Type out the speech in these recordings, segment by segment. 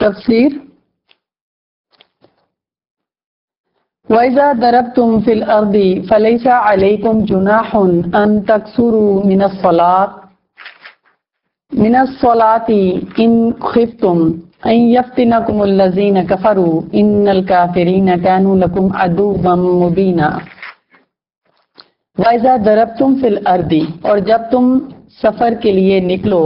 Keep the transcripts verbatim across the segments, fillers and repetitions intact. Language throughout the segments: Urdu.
تفسیر وَإِذَا ضَرَبْتُمْ فِي الْأَرْضِ فَلَيْسَ عَلَيْكُمْ جُنَاحٌ أَن تَقْصُرُوا مِنَ الصَّلَاةِ مِنَ الصَّلَاةِ إِن خِفْتُمْ أَن يَفْتِنَكُمُ الَّذِينَ كَفَرُوا إِنَّ الْكَافِرِينَ كَانُوا لَكُمْ عَدُوًّا مُبِينًا۔ وَإِذَا ضَرَبْتُمْ فِي الْأَرْضِ، اور جب تم سفر کے لیے نکلو،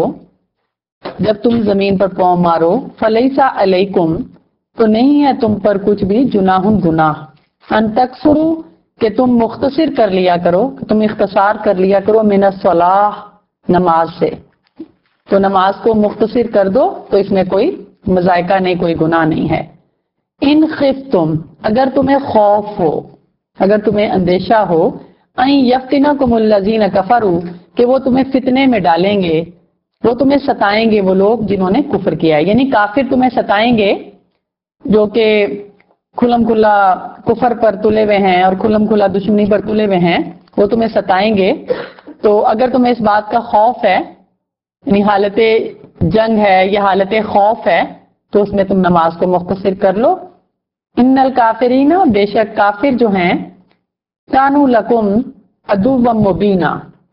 جب تم زمین پر پاؤں مارو، فَلَيْسَ عَلَيْكُمْ، تو نہیں ہے تم پر کچھ بھی جناح گناہ، ان تقصروا، کہ تم مختصر کر لیا کرو، کہ تم اختصار کر لیا کرو، من الصلاۃ، نماز سے، تو نماز کو مختصر کر دو تو اس میں کوئی مذائقہ نہیں، کوئی گناہ نہیں ہے۔ ان خفتم، اگر تمہیں خوف ہو، اگر تمہیں اندیشہ ہو، ان یفتنکم الذین کفروا، کہ وہ تمہیں فتنے میں ڈالیں گے، وہ تمہیں ستائیں گے، وہ لوگ جنہوں نے کفر کیا ہے، یعنی کافر تمہیں ستائیں گے جو کہ کھلم کھلا کفر پر تلے ہوئے ہیں اور کھلم کھلا دشمنی پر تلے ہوئے ہیں، وہ تمہیں ستائیں گے۔ تو اگر تمہیں اس بات کا خوف ہے، یعنی حالت جنگ ہے یا حالت خوف ہے، تو اس میں تم نماز کو مختصر کر لو۔ ان الکافرین، بے شک کافر جو ہیں، کانوا لکم عدوا مبینا،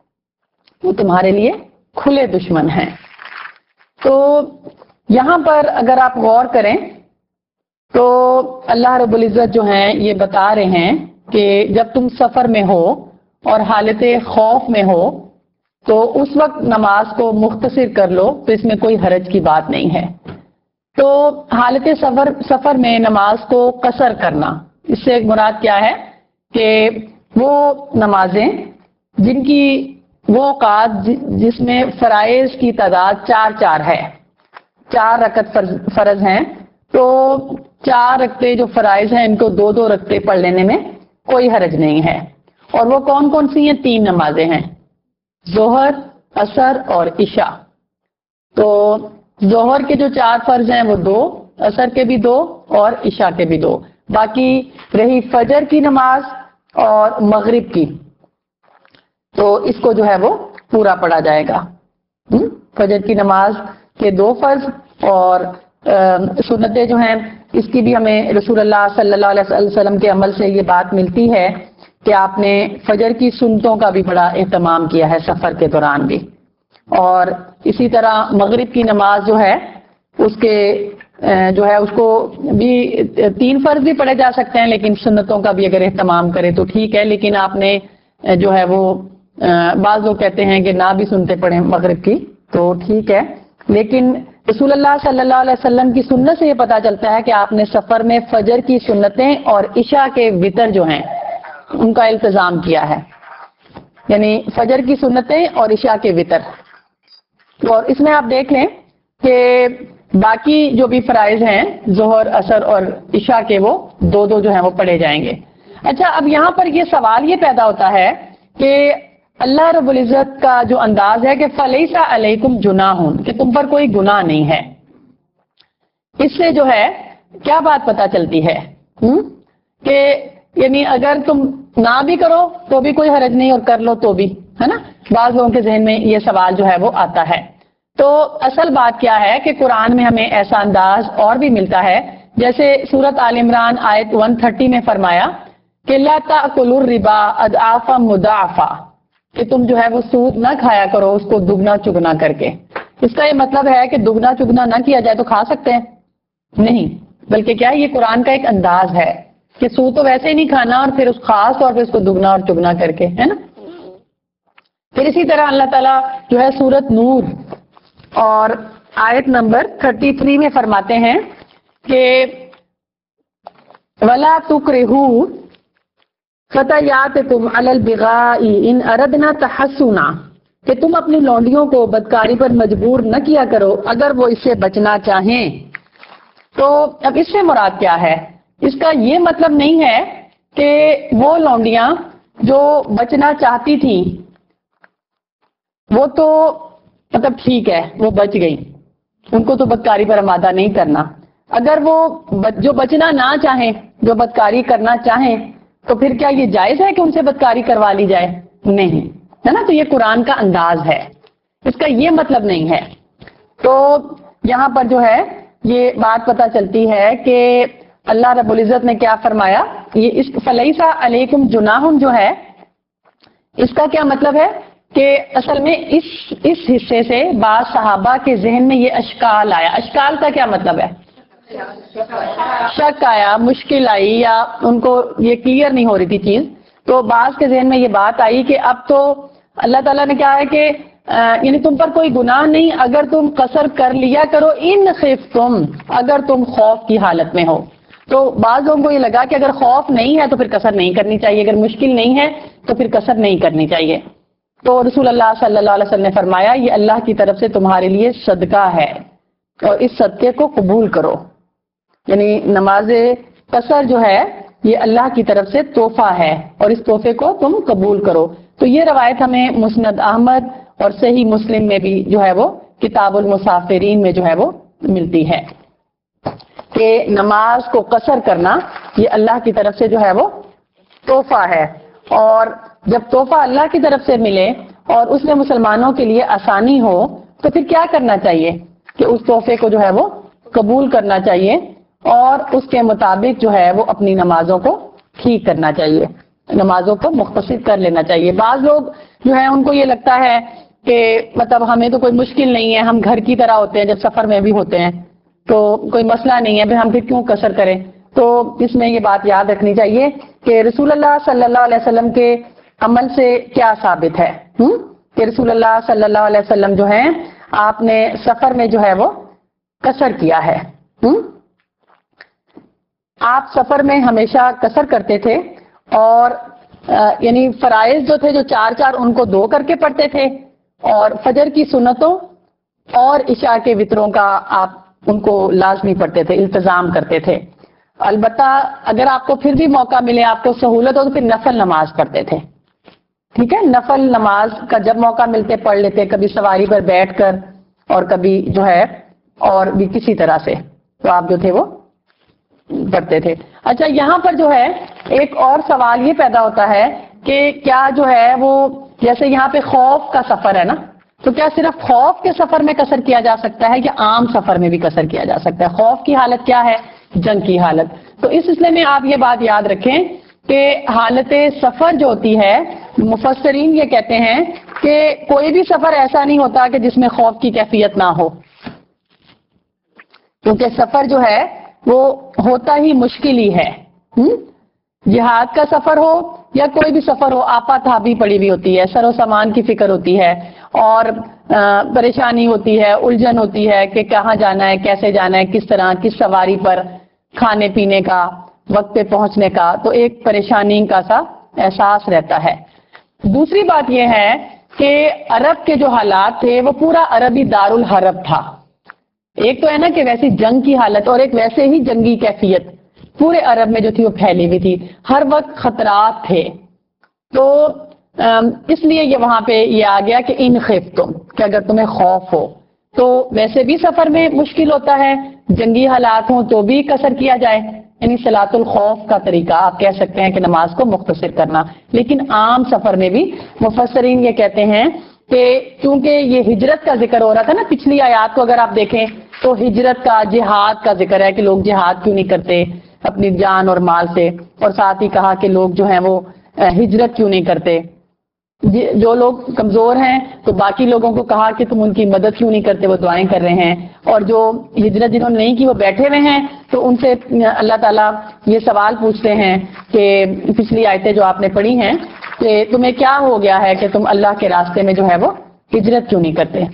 وہ تمہارے لیے کھلے دشمن ہیں۔ تو یہاں پر اگر آپ غور کریں تو اللہ رب العزت جو ہیں یہ بتا رہے ہیں کہ جب تم سفر میں ہو اور حالت خوف میں ہو تو اس وقت نماز کو مختصر کر لو، تو اس میں کوئی حرج کی بات نہیں ہے۔ تو حالت سفر سفر میں نماز کو قصر کرنا، اس سے مراد کیا ہے کہ وہ نمازیں جن کی وہ اوقات جس میں فرائض کی تعداد چار چار ہے، چار رکعت فرض ہیں، تو چار رکعتیں جو فرائض ہیں ان کو دو دو رکعتیں پڑھ لینے میں کوئی حرج نہیں ہے۔ اور وہ کون کون سی ہیں؟ تین نمازیں ہیں، ظہر، عصر اور عشاء۔ تو ظہر کے جو چار فرض ہیں وہ دو، عصر کے بھی دو اور عشاء کے بھی دو، باقی رہی فجر کی نماز اور مغرب کی، تو اس کو جو ہے وہ پورا پڑھا جائے گا۔ فجر کی نماز کے دو فرض اور سنتیں جو ہیں اس کی بھی ہمیں رسول اللہ صلی اللہ علیہ وسلم کے عمل سے یہ بات ملتی ہے کہ آپ نے فجر کی سنتوں کا بھی بڑا اہتمام کیا ہے سفر کے دوران بھی، اور اسی طرح مغرب کی نماز جو ہے اس کے جو ہے اس کو بھی تین فرض بھی پڑھے جا سکتے ہیں، لیکن سنتوں کا بھی اگر اہتمام کرے تو ٹھیک ہے۔ لیکن آپ نے جو ہے وہ بعض لوگ کہتے ہیں کہ نہ بھی سنتے پڑھیں مغرب کی تو ٹھیک ہے، لیکن رسول اللہ صلی اللہ علیہ وسلم کی سنت سے یہ پتا چلتا ہے کہ آپ نے سفر میں فجر کی سنتیں اور عشاء کے وتر جو ہیں ان کا التزام کیا ہے، یعنی فجر کی سنتیں اور عشاء کے وتر۔ اور اس میں آپ دیکھ لیں کہ باقی جو بھی فرائض ہیں ظہر، عصر اور عشاء کے، وہ دو دو جو ہیں وہ پڑھے جائیں گے۔ اچھا، اب یہاں پر یہ سوال یہ پیدا ہوتا ہے کہ اللہ رب العزت کا جو انداز ہے کہ فَلَيْسَ عَلَيْكُمْ جُنَاحٌ، کہ تم پر کوئی گناہ نہیں ہے، اس سے جو ہے کیا بات پتا چلتی ہے کہ یعنی اگر تم نہ بھی کرو تو بھی کوئی حرج نہیں اور کر لو تو بھی، ہے نا؟ بعض لوگوں کے ذہن میں یہ سوال جو ہے وہ آتا ہے۔ تو اصل بات کیا ہے کہ قرآن میں ہمیں ایسا انداز اور بھی ملتا ہے، جیسے سورۃ آل عمران آیت ایک سو تیس میں فرمایا کہ لا تأکلوا الربا اضعافا مضاعفا، کہ تم جو ہے وہ سود نہ کھایا کرو اس کو دگنا چگنا کر کے۔ اس کا یہ مطلب ہے کہ دگنا چگنا نہ کیا جائے تو کھا سکتے ہیں؟ نہیں، بلکہ کیا یہ قرآن کا ایک انداز ہے کہ سود تو ویسے ہی نہیں کھانا اور پھر اس خاص طور پہ اس کو دگنا اور چگنا کر کے، ہے نا؟ پھر اسی طرح اللہ تعالیٰ جو ہے سورۃ نور اور آیت نمبر تینتیس میں فرماتے ہیں کہ وَلَا تُكْرِهُوا فَتَيَاتِكُمْ عَلَى الْبِغَاءِ إِنْ أَرَدْنَا تَحَصُّنًا، کہ تم اپنی لونڈیوں کو بدکاری پر مجبور نہ کیا کرو اگر وہ اس سے بچنا چاہیں۔ تو اب اس سے مراد کیا ہے؟ اس کا یہ مطلب نہیں ہے کہ وہ لونڈیاں جو بچنا چاہتی تھیں وہ تو مطلب ٹھیک ہے وہ بچ گئی، ان کو تو بدکاری پر آمادہ نہیں کرنا۔ اگر وہ جو بچنا نہ چاہیں، جو بدکاری کرنا چاہیں، تو پھر کیا یہ جائز ہے کہ ان سے بدکاری کروا لی جائے؟ نہیں، ہے نا؟ تو یہ قرآن کا انداز ہے، اس کا یہ مطلب نہیں ہے۔ تو یہاں پر جو ہے یہ بات پتہ چلتی ہے کہ اللہ رب العزت نے کیا فرمایا. یہ اس فلیسا علیکم جناح جو ہے اس کا کیا مطلب ہے کہ اصل میں اس اس حصے سے بعض صحابہ کے ذہن میں یہ اشکال آیا. اشکال کا کیا مطلب ہے؟ شک آیا، مشکل آئی، یا ان کو یہ کلیئر نہیں ہو رہی تھی چیز. تو بعض کے ذہن میں یہ بات آئی کہ اب تو اللہ تعالیٰ نے کہا ہے کہ یعنی تم پر کوئی گناہ نہیں اگر تم قصر کر لیا کرو ان خفتم، اگر تم خوف کی حالت میں ہو. تو بعض لوگوں کو یہ لگا کہ اگر خوف نہیں ہے تو پھر قصر نہیں کرنی چاہیے، اگر مشکل نہیں ہے تو پھر قصر نہیں کرنی چاہیے. تو رسول اللہ صلی اللہ علیہ وسلم نے فرمایا یہ اللہ کی طرف سے تمہارے لیے صدقہ ہے اور اس صدقے کو قبول کرو. یعنی نماز قصر جو ہے یہ اللہ کی طرف سے تحفہ ہے اور اس تحفے کو تم قبول کرو. تو یہ روایت ہمیں مسند احمد اور صحیح مسلم میں بھی جو ہے وہ کتاب المسافرین میں جو ہے وہ ملتی ہے کہ نماز کو قصر کرنا یہ اللہ کی طرف سے جو ہے وہ تحفہ ہے. اور جب تحفہ اللہ کی طرف سے ملے اور اس میں مسلمانوں کے لیے آسانی ہو تو پھر کیا کرنا چاہیے کہ اس تحفے کو جو ہے وہ قبول کرنا چاہیے اور اس کے مطابق جو ہے وہ اپنی نمازوں کو ٹھیک کرنا چاہیے، نمازوں کو مختصر کر لینا چاہیے. بعض لوگ جو ہے ان کو یہ لگتا ہے کہ مطلب ہمیں تو کوئی مشکل نہیں ہے، ہم گھر کی طرح ہوتے ہیں، جب سفر میں بھی ہوتے ہیں تو کوئی مسئلہ نہیں ہے، پھر ہم پھر کیوں قصر کریں. تو اس میں یہ بات یاد رکھنی چاہیے کہ رسول اللہ صلی اللہ علیہ وسلم کے عمل سے کیا ثابت ہے کہ رسول اللہ صلی اللہ علیہ وسلم جو ہے آپ نے سفر میں جو ہے وہ قصر کیا ہے. آپ سفر میں ہمیشہ قصر کرتے تھے اور یعنی فرائض جو تھے جو چار چار ان کو دو کر کے پڑھتے تھے اور فجر کی سنتوں اور عشاء کے وطروں کا آپ ان کو لازمی پڑھتے تھے، التزام کرتے تھے. البتہ اگر آپ کو پھر بھی موقع ملے، آپ کو سہولت ہو تو پھر نفل نماز پڑھتے تھے. ٹھیک ہے، نفل نماز کا جب موقع ملتے پڑھ لیتے، کبھی سواری پر بیٹھ کر اور کبھی جو ہے اور بھی کسی طرح سے تو آپ جو تھے وہ پڑھتے تھے. اچھا، یہاں پر جو ہے ایک اور سوال یہ پیدا ہوتا ہے کہ کیا جو ہے وہ جیسے یہاں پہ خوف کا سفر ہے نا، تو کیا صرف خوف کے سفر میں قصر کیا جا سکتا ہے یا عام سفر میں بھی قصر کیا جا سکتا ہے؟ خوف کی حالت کیا ہے؟ جنگ کی حالت. تو اس سلسلے میں آپ یہ بات یاد رکھیں کہ حالت سفر جو ہوتی ہے مفسرین یہ کہتے ہیں کہ کوئی بھی سفر ایسا نہیں ہوتا کہ جس میں خوف کی کیفیت نہ ہو، کیونکہ سفر جو ہے وہ ہوتا ہی مشکل ہی ہے. جہاد کا سفر ہو یا کوئی بھی سفر ہو، آپا تھابی پڑی ہوئی ہوتی ہے، سر و سامان کی فکر ہوتی ہے اور پریشانی ہوتی ہے، الجھن ہوتی ہے کہ کہاں جانا ہے، کیسے جانا ہے، کس طرح، کس سواری پر، کھانے پینے کا، وقت پہ پہنچنے کا، تو ایک پریشانی کا سا احساس رہتا ہے. دوسری بات یہ ہے کہ عرب کے جو حالات تھے وہ پورا عربی دارالحرب تھا. ایک تو ہے نا کہ ویسی جنگ کی حالت اور ایک ویسے ہی جنگی کیفیت پورے عرب میں جو تھی وہ پھیلی ہوئی تھی، ہر وقت خطرات تھے. تو اس لیے یہ وہاں پہ یہ آ گیا کہ ان خفتم، کہ اگر تمہیں خوف ہو تو ویسے بھی سفر میں مشکل ہوتا ہے، جنگی حالات ہوں تو بھی قصر کیا جائے. یعنی صلاۃ الخوف کا طریقہ آپ کہہ سکتے ہیں کہ نماز کو مختصر کرنا. لیکن عام سفر میں بھی مفسرین یہ کہتے ہیں کہ کیونکہ یہ ہجرت کا ذکر ہو رہا تھا نا، پچھلی آیات کو اگر آپ دیکھیں تو ہجرت کا، جہاد کا ذکر ہے کہ لوگ جہاد کیوں نہیں کرتے اپنی جان اور مال سے، اور ساتھ ہی کہا کہ لوگ جو ہیں وہ ہجرت کیوں نہیں کرتے. جو لوگ کمزور ہیں تو باقی لوگوں کو کہا کہ تم ان کی مدد کیوں نہیں کرتے، وہ دعائیں کر رہے ہیں. اور جو ہجرت جنہوں نے نہیں کی وہ بیٹھے ہوئے ہیں تو ان سے اللہ تعالیٰ یہ سوال پوچھتے ہیں کہ پچھلی آیتیں جو آپ نے پڑھی ہیں کہ تمہیں کیا ہو گیا ہے کہ تم اللہ کے راستے میں جو ہے وہ ہجرت کیوں نہیں کرتے،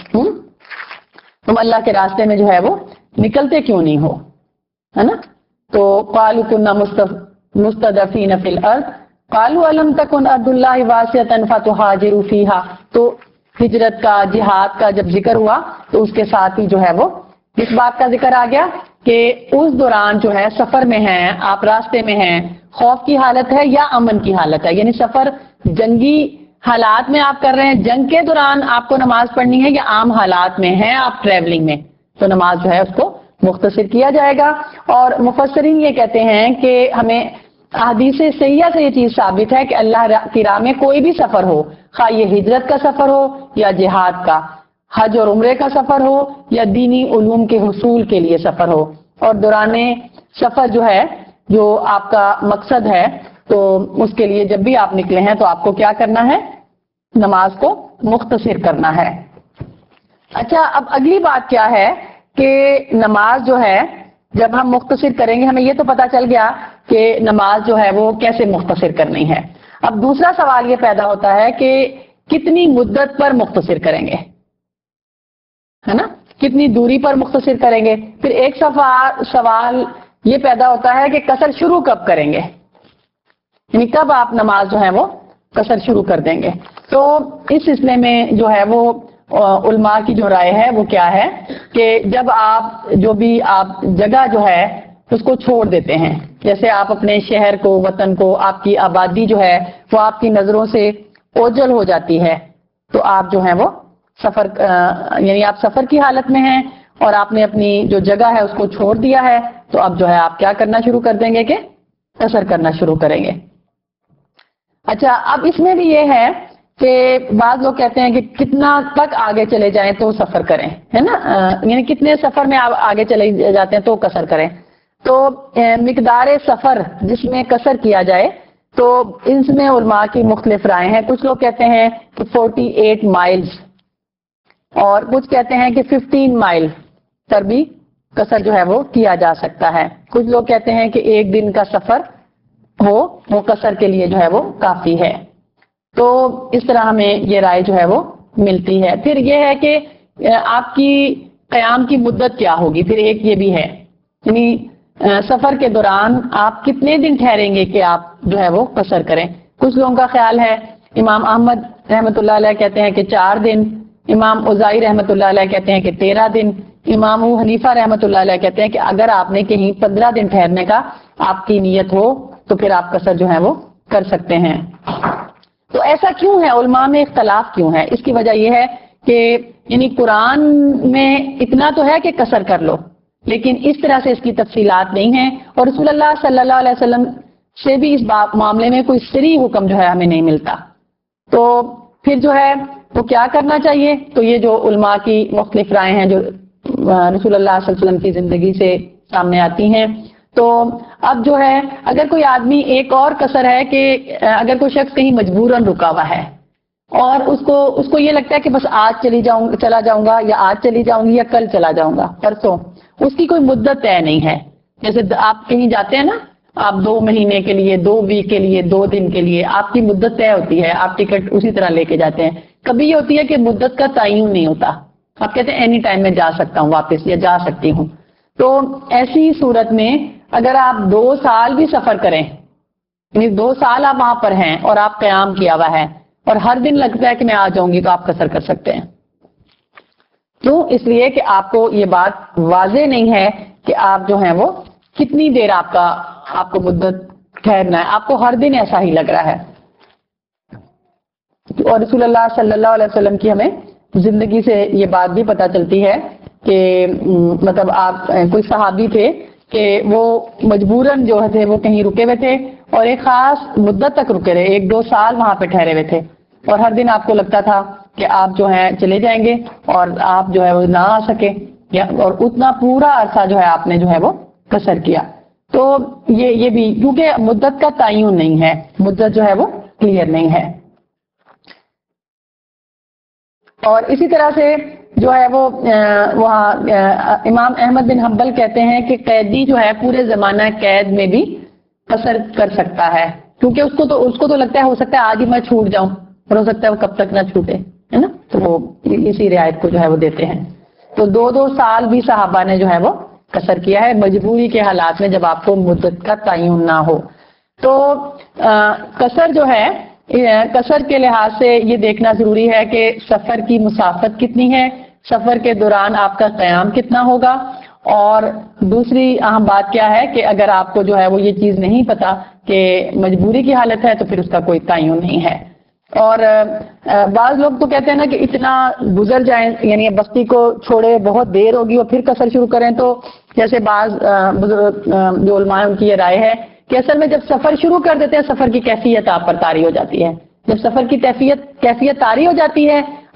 تم اللہ کے راستے میں جو ہے وہ نکلتے کیوں نہیں ہو، ہے نا. تو قالوا كنا مستضعفين في الارض قالوا الم تكن ارض الله واسعة فتهاجروا فيها. تو ہجرت کا، جہاد کا جب ذکر ہوا تو اس کے ساتھ ہی جو ہے وہ اس بات کا ذکر آ گیا کہ اس دوران جو ہے سفر میں ہیں آپ، راستے میں ہیں، خوف کی حالت ہے یا امن کی حالت ہے. یعنی سفر جنگی حالات میں آپ کر رہے ہیں، جنگ کے دوران آپ کو نماز پڑھنی ہے، یا عام حالات میں ہیں آپ ٹریولنگ میں، تو نماز جو ہے اس کو مختصر کیا جائے گا. اور مفسرین یہ کہتے ہیں کہ ہمیں احادیث صحیحہ سے یہ چیز ثابت ہے کہ اللہ کی راہ میں کوئی بھی سفر ہو، خواہ یہ ہجرت کا سفر ہو یا جہاد کا، حج اور عمرے کا سفر ہو یا دینی علوم کے حصول کے لیے سفر ہو. اور دوران سفر جو ہے جو آپ کا مقصد ہے تو اس کے لیے جب بھی آپ نکلے ہیں تو آپ کو کیا کرنا ہے؟ نماز کو مختصر کرنا ہے. اچھا اب اگلی بات کیا ہے کہ نماز جو ہے جب ہم مختصر کریں گے ہمیں یہ تو پتا چل گیا کہ نماز جو ہے وہ کیسے مختصر کرنی ہے. اب دوسرا سوال یہ پیدا ہوتا ہے کہ کتنی مدت پر مختصر کریں گے، ہے نا، کتنی دوری پر مختصر کریں گے. پھر ایک سوال یہ پیدا ہوتا ہے کہ قصر شروع کب کریں گے، یعنی کب آپ نماز جو ہے وہ قصر شروع کر دیں گے. تو اس سلسلے میں جو ہے وہ علماء کی جو رائے ہے وہ کیا ہے کہ جب آپ جو بھی آپ جگہ جو ہے اس کو چھوڑ دیتے ہیں، جیسے آپ اپنے شہر کو، وطن کو، آپ کی آبادی جو ہے وہ آپ کی نظروں سے اوجھل ہو جاتی ہے، تو آپ جو ہے وہ سفر یعنی آپ سفر کی حالت میں ہیں اور آپ نے اپنی جو جگہ ہے اس کو چھوڑ دیا ہے، تو اب جو ہے آپ کیا کرنا شروع کر دیں گے کہ قصر کرنا شروع کریں گے. اچھا اب اس میں بھی یہ ہے کہ بعض لوگ کہتے ہیں کہ کتنا تک آگے چلے جائیں تو سفر کریں، ہے نا، یعنی کتنے سفر میں آپ آگے چلے جاتے ہیں تو قصر کریں. تو مقدار سفر جس میں قصر کیا جائے تو اس میں علماء کی مختلف رائے ہیں. کچھ لوگ کہتے ہیں کہ فورٹی ایٹ مائلز اور کچھ کہتے ہیں کہ ففٹین مائل پر بھی قصر جو ہے وہ کیا جا سکتا ہے. کچھ لوگ کہتے ہیں کہ ایک دن کا سفر ہو وہ قصر کے لیے جو ہے وہ کافی ہے. تو اس طرح ہمیں یہ رائے جو ہے وہ ملتی ہے. پھر یہ ہے کہ آپ کی قیام کی مدت کیا ہوگی، پھر ایک یہ بھی ہے، یعنی سفر کے دوران آپ کتنے دن ٹھہریں گے کہ آپ جو ہے وہ قصر کریں. کچھ لوگوں کا خیال ہے، امام احمد رحمۃ اللہ علیہ کہتے ہیں کہ چار دن، امام اوزائی رحمۃ اللہ علیہ کہتے ہیں کہ تیرہ دن، امام ابو حنیفہ رحمۃ اللہ علیہ کہتے ہیں کہ اگر آپ نے کہیں پندرہ دن ٹھہرنے کا آپ کی نیت ہو تو پھر آپ قصر جو ہے وہ کر سکتے ہیں. تو ایسا کیوں ہے، علماء میں اختلاف کیوں ہے؟ اس کی وجہ یہ ہے کہ یعنی قرآن میں اتنا تو ہے کہ قصر کر لو، لیکن اس طرح سے اس کی تفصیلات نہیں ہیں، اور رسول اللہ صلی اللہ علیہ وسلم سے بھی اس معاملے میں کوئی صریح حکم جو ہے ہمیں نہیں ملتا. تو پھر جو ہے وہ کیا کرنا چاہیے؟ تو یہ جو علماء کی مختلف رائے ہیں جو رسول اللہ صلی اللہ علیہ وسلم کی زندگی سے سامنے آتی ہیں. تو اب جو ہے اگر کوئی آدمی، ایک اور قصر ہے کہ اگر کوئی شخص کہیں مجبوراً رکا ہوا ہے اور اس کو اس کو یہ لگتا ہے کہ بس آج چلی جاؤں چلا جاؤں گا یا آج چلی جاؤں گی یا کل چلا جاؤں گا، پرسوں، اس کی کوئی مدت طے نہیں ہے. جیسے آپ کہیں جاتے ہیں نا، آپ دو مہینے کے لیے، دو ویک کے لیے، دو دن کے لیے آپ کی مدت طے ہوتی ہے، آپ ٹکٹ اسی طرح لے کے جاتے ہیں. کبھی یہ ہوتی ہے کہ مدت کا تعین نہیں ہوتا، آپ کہتے ہیں اینی ٹائم میں جا سکتا ہوں واپس یا جا سکتی ہوں. تو ایسی صورت میں اگر آپ دو سال بھی سفر کریں، یعنی دو سال آپ وہاں پر ہیں اور آپ قیام کیا ہوا ہے اور ہر دن لگتا ہے کہ میں آ جاؤں گی، تو آپ قصر کر سکتے ہیں. کیوں؟ اس لیے کہ آپ کو یہ بات واضح نہیں ہے کہ آپ جو ہیں وہ کتنی دیر آپ کا آپ کو مدت ٹھہرنا ہے، آپ کو ہر دن ایسا ہی لگ رہا ہے. اور رسول اللہ صلی اللہ علیہ وسلم کی ہمیں زندگی سے یہ بات بھی پتہ چلتی ہے کہ مطلب آپ کوئی صحابی تھے کہ وہ مجبوراً جو تھے وہ کہیں رکے ہوئے تھے اور ایک خاص مدت تک رکے رہے، ایک دو سال وہاں پہ ٹھہرے ہوئے تھے، اور ہر دن آپ کو لگتا تھا کہ آپ جو ہے چلے جائیں گے اور آپ جو ہے وہ نہ آ سکے، اور اتنا پورا عرصہ جو ہے آپ نے جو ہے وہ قصر کیا. تو یہ یہ بھی کیونکہ مدت کا تعین نہیں ہے، مدت جو ہے وہ کلیئر نہیں ہے. اور اسی طرح سے جو ہے وہ وہاں امام احمد بن حنبل کہتے ہیں کہ قیدی جو ہے پورے زمانہ قید میں بھی قصر کر سکتا ہے، کیونکہ اس کو تو اس کو تو لگتا ہے ہو سکتا ہے آج ہی میں چھوٹ جاؤں، اور ہو سکتا ہے وہ کب تک نہ چھوٹے، ہے نا. تو وہ اسی رعایت کو جو ہے وہ دیتے ہیں. تو دو دو سال بھی صحابہ نے جو ہے وہ قصر کیا ہے مجبوری کے حالات میں، جب آپ کو مدت کا تعین نہ ہو. تو قصر جو ہے قصر کے لحاظ سے یہ دیکھنا ضروری ہے کہ سفر کی مسافت کتنی ہے، سفر کے دوران آپ کا قیام کتنا ہوگا، اور دوسری اہم بات کیا ہے کہ اگر آپ کو جو ہے وہ یہ چیز نہیں پتا کہ مجبوری کی حالت ہے تو پھر اس کا کوئی تعین نہیں ہے. اور بعض لوگ تو کہتے ہیں نا کہ اتنا گزر جائیں، یعنی بستی کو چھوڑے بہت دیر ہوگی اور پھر قصر شروع کریں. تو جیسے بعض جو علماء ان کی یہ رائے ہے کہ اصل میں جب سفر شروع کر دیتے ہیں سفر کی کیفیت آپ پر طاری ہو جاتی ہے. جب سفر کی کیفیت کیفیت طاری ہو جاتی ہے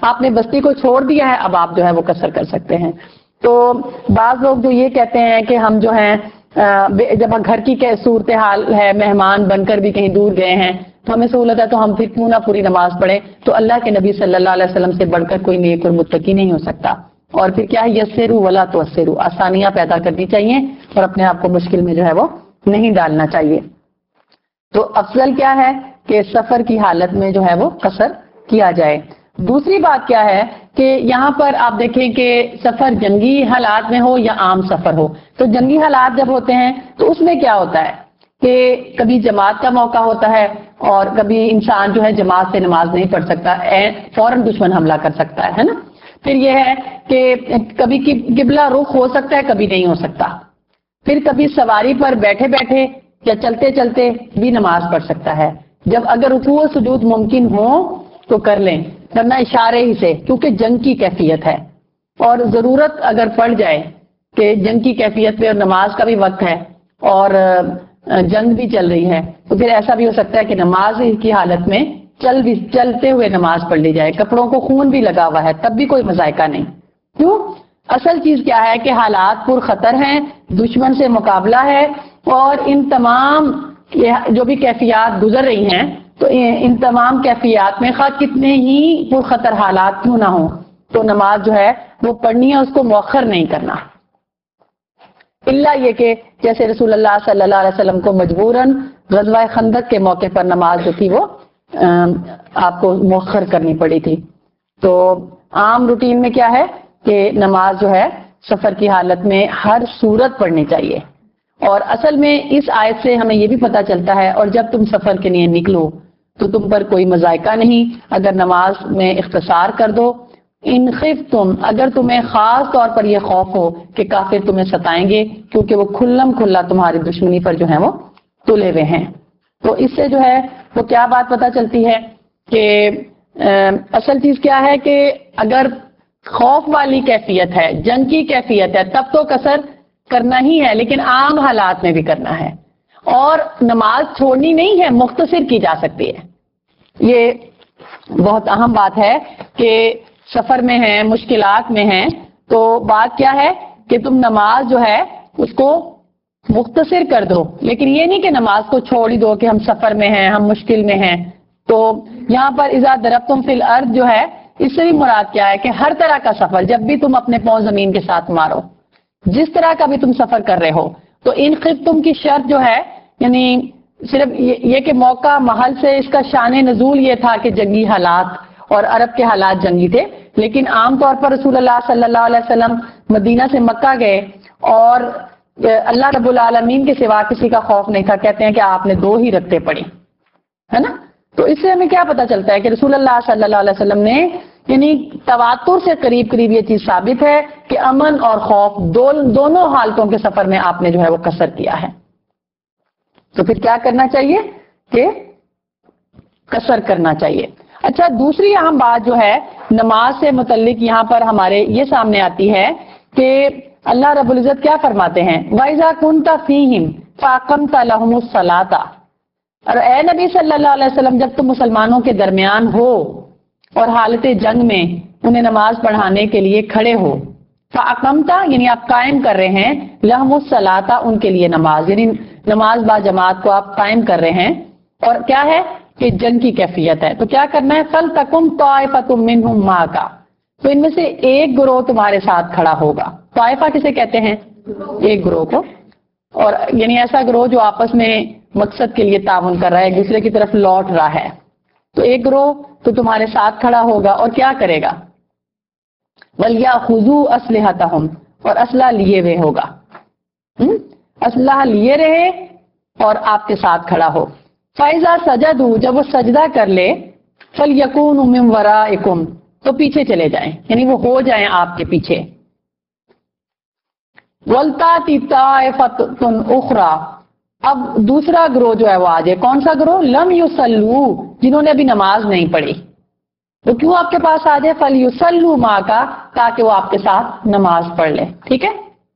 آپ نے بستی کو چھوڑ دیا ہے، اب آپ جو ہے وہ قصر کر سکتے ہیں۔ تو بعض لوگ جو یہ کہتے ہیں کہ ہم جو ہیں جب گھر کی صورتحال ہے، مہمان بن کر بھی کہیں دور گئے ہیں تو ہمیں سہولت ہے تو ہم پھر کیوں نہ پوری نماز پڑھیں، تو اللہ کے نبی صلی اللہ علیہ وسلم سے بڑھ کر کوئی نیک اور متقی نہیں ہو سکتا۔ اور پھر کیا ہے، یسروا ولا تعسروا، آسانیاں پیدا کرنی چاہیے اور اپنے آپ کو مشکل میں جو ہے وہ نہیں ڈالنا چاہیے۔ تو افضل کیا ہے کہ سفر کی حالت میں جو ہے وہ قصر کیا جائے۔ دوسری بات کیا ہے کہ یہاں پر آپ دیکھیں کہ سفر جنگی حالات میں ہو یا عام سفر ہو، تو جنگی حالات جب ہوتے ہیں تو اس میں کیا ہوتا ہے کہ کبھی جماعت کا موقع ہوتا ہے اور کبھی انسان جو ہے جماعت سے نماز نہیں پڑھ سکتا، فوراً دشمن حملہ کر سکتا ہے نا۔ پھر یہ ہے کہ کبھی قبلہ رخ ہو سکتا ہے، کبھی نہیں ہو سکتا۔ پھر کبھی سواری پر بیٹھے بیٹھے یا چلتے چلتے بھی نماز پڑھ سکتا ہے۔ جب اگر رکوع و سجود ممکن ہو تو کر لیں، کرنا اشارے ہی سے، کیونکہ جنگ کی کیفیت ہے اور ضرورت اگر پڑ جائے کہ جنگ کی کیفیت پہ اور نماز کا بھی وقت ہے اور جنگ بھی چل رہی ہے، تو پھر ایسا بھی ہو سکتا ہے کہ نماز کی حالت میں چل بھی چلتے ہوئے نماز پڑھ لی جائے، کپڑوں کو خون بھی لگا ہوا ہے تب بھی کوئی مذائقہ نہیں۔ کیوں؟ اصل چیز کیا ہے کہ حالات پر خطر ہیں، دشمن سے مقابلہ ہے، اور ان تمام جو بھی کیفیات گزر رہی ہیں تو ان تمام کیفیات میں خواہ کتنے ہی پر خطر حالات کیوں نہ ہوں تو نماز جو ہے وہ پڑھنی ہے، اس کو مؤخر نہیں کرنا، الا یہ کہ جیسے رسول اللہ صلی اللہ علیہ وسلم کو مجبوراً غزوہ خندق کے موقع پر نماز جو تھی وہ آپ کو مؤخر کرنی پڑی تھی۔ تو عام روٹین میں کیا ہے کہ نماز جو ہے سفر کی حالت میں ہر صورت پڑھنی چاہیے۔ اور اصل میں اس آیت سے ہمیں یہ بھی پتہ چلتا ہے، اور جب تم سفر کے لیے نکلو تو تم پر کوئی مذائقہ نہیں، اگر نماز میں اختصار کر دو۔ ان خفتم، اگر تمہیں خاص طور پر یہ خوف ہو کہ کافر تمہیں ستائیں گے، کیونکہ وہ کھلم کھلا تمہاری دشمنی پر جو ہے وہ تلے ہوئے ہیں، تو اس سے جو ہے وہ کیا بات پتہ چلتی ہے کہ اصل چیز کیا ہے کہ اگر خوف والی کیفیت ہے، جنگ کی کیفیت ہے، تب تو قصر کرنا ہی ہے، لیکن عام حالات میں بھی کرنا ہے، اور نماز چھوڑنی نہیں ہے، مختصر کی جا سکتی ہے۔ یہ بہت اہم بات ہے کہ سفر میں ہیں، مشکلات میں ہیں، تو بات کیا ہے کہ تم نماز جو ہے اس کو مختصر کر دو، لیکن یہ نہیں کہ نماز کو چھوڑ ہی دو کہ ہم سفر میں ہیں، ہم مشکل میں ہیں۔ تو یہاں پر اذا ضربتم فی الارض جو ہے اس سے بھی مراد کیا ہے کہ ہر طرح کا سفر، جب بھی تم اپنے پاؤں زمین کے ساتھ مارو، جس طرح کا بھی تم سفر کر رہے ہو، تو ان خفتم کی شرط جو ہے یعنی صرف یہ کہ موقع محل سے اس کا شان نزول یہ تھا کہ جنگی حالات اور عرب کے حالات جنگی تھے، لیکن عام طور پر رسول اللہ صلی اللہ علیہ وسلم مدینہ سے مکہ گئے اور اللہ رب العالمین کے سوا کسی کا خوف نہیں تھا، کہتے ہیں کہ آپ نے دو ہی رکعتیں پڑھی ہے نا۔ تو اس سے ہمیں کیا پتہ چلتا ہے کہ رسول اللہ صلی اللہ علیہ وسلم نے یعنی تواتر سے قریب قریب یہ چیز ثابت ہے کہ امن اور خوف دونوں حالتوں کے سفر میں آپ نے جو ہے وہ قصر کیا ہے۔ تو پھر کیا کرنا چاہیے کہ قصر کرنا چاہیے۔ اچھا، دوسری اہم بات جو ہے نماز سے متعلق یہاں پر ہمارے یہ سامنے آتی ہے کہ اللہ رب العزت کیا فرماتے ہیں، وَإِذَا كُنْتَ فِيهِمْ فَأَقَمْتَ لَهُمُ الصَّلَاةَ، اور اے نبی صلی اللہ علیہ وسلم جب تم مسلمانوں کے درمیان ہو اور حالت جنگ میں انہیں نماز پڑھانے کے لیے کھڑے ہو، فَأَقَمْتَ یعنی آپ قائم کر رہے ہیں، لَهُمُ الصَّلَاةَ ان کے لیے نماز، یعنی نماز با جماعت کو آپ قائم کر رہے ہیں، اور کیا ہے کہ جنگ کی کیفیت ہے، تو کیا کرنا ہے، فَلْتَكُمْ طَائِفَةٌ مِّنْهُمْ مَعَكَ، تو ان میں سے ایک گروہ تمہارے ساتھ کھڑا ہوگا۔ طائفہ کسے کہتے ہیں؟ ایک گروہ کو، اور یعنی ایسا گروہ جو آپس میں مقصد کے لیے تعاون کر رہا ہے، ایک دوسرے کی طرف لوٹ رہا ہے، تو ایک گروہ تو تمہارے ساتھ کھڑا ہوگا اور کیا کرے گا، وَلْيَأْخُذُوا أَسْلِحَتَهُمْ، اور اسلحہ لیے ہوئے ہوگا، اسلحہ لیے رہے اور آپ کے ساتھ کھڑا ہو۔ فَإِذَا سَجَدُوا، جب وہ سجدہ کر لے، فَلْيَكُونُوا مِنْ وَرَائِكُمْ، تو پیچھے چلے جائیں، یعنی وہ ہو جائیں آپ کے پیچھے۔ وَلْتَأْتِ طَائِفَةٌ أُخْرَىٰ، اب دوسرا گروہ جو ہے وہ آ جائے، کون سا گروہ، لم یصلوا، جنہوں نے ابھی نماز نہیں پڑھی، وہ کیوں آپ کے پاس آ جائے، فلیصلوا معک، تاکہ وہ آپ کے ساتھ نماز پڑھ لے، ٹھیک ہے۔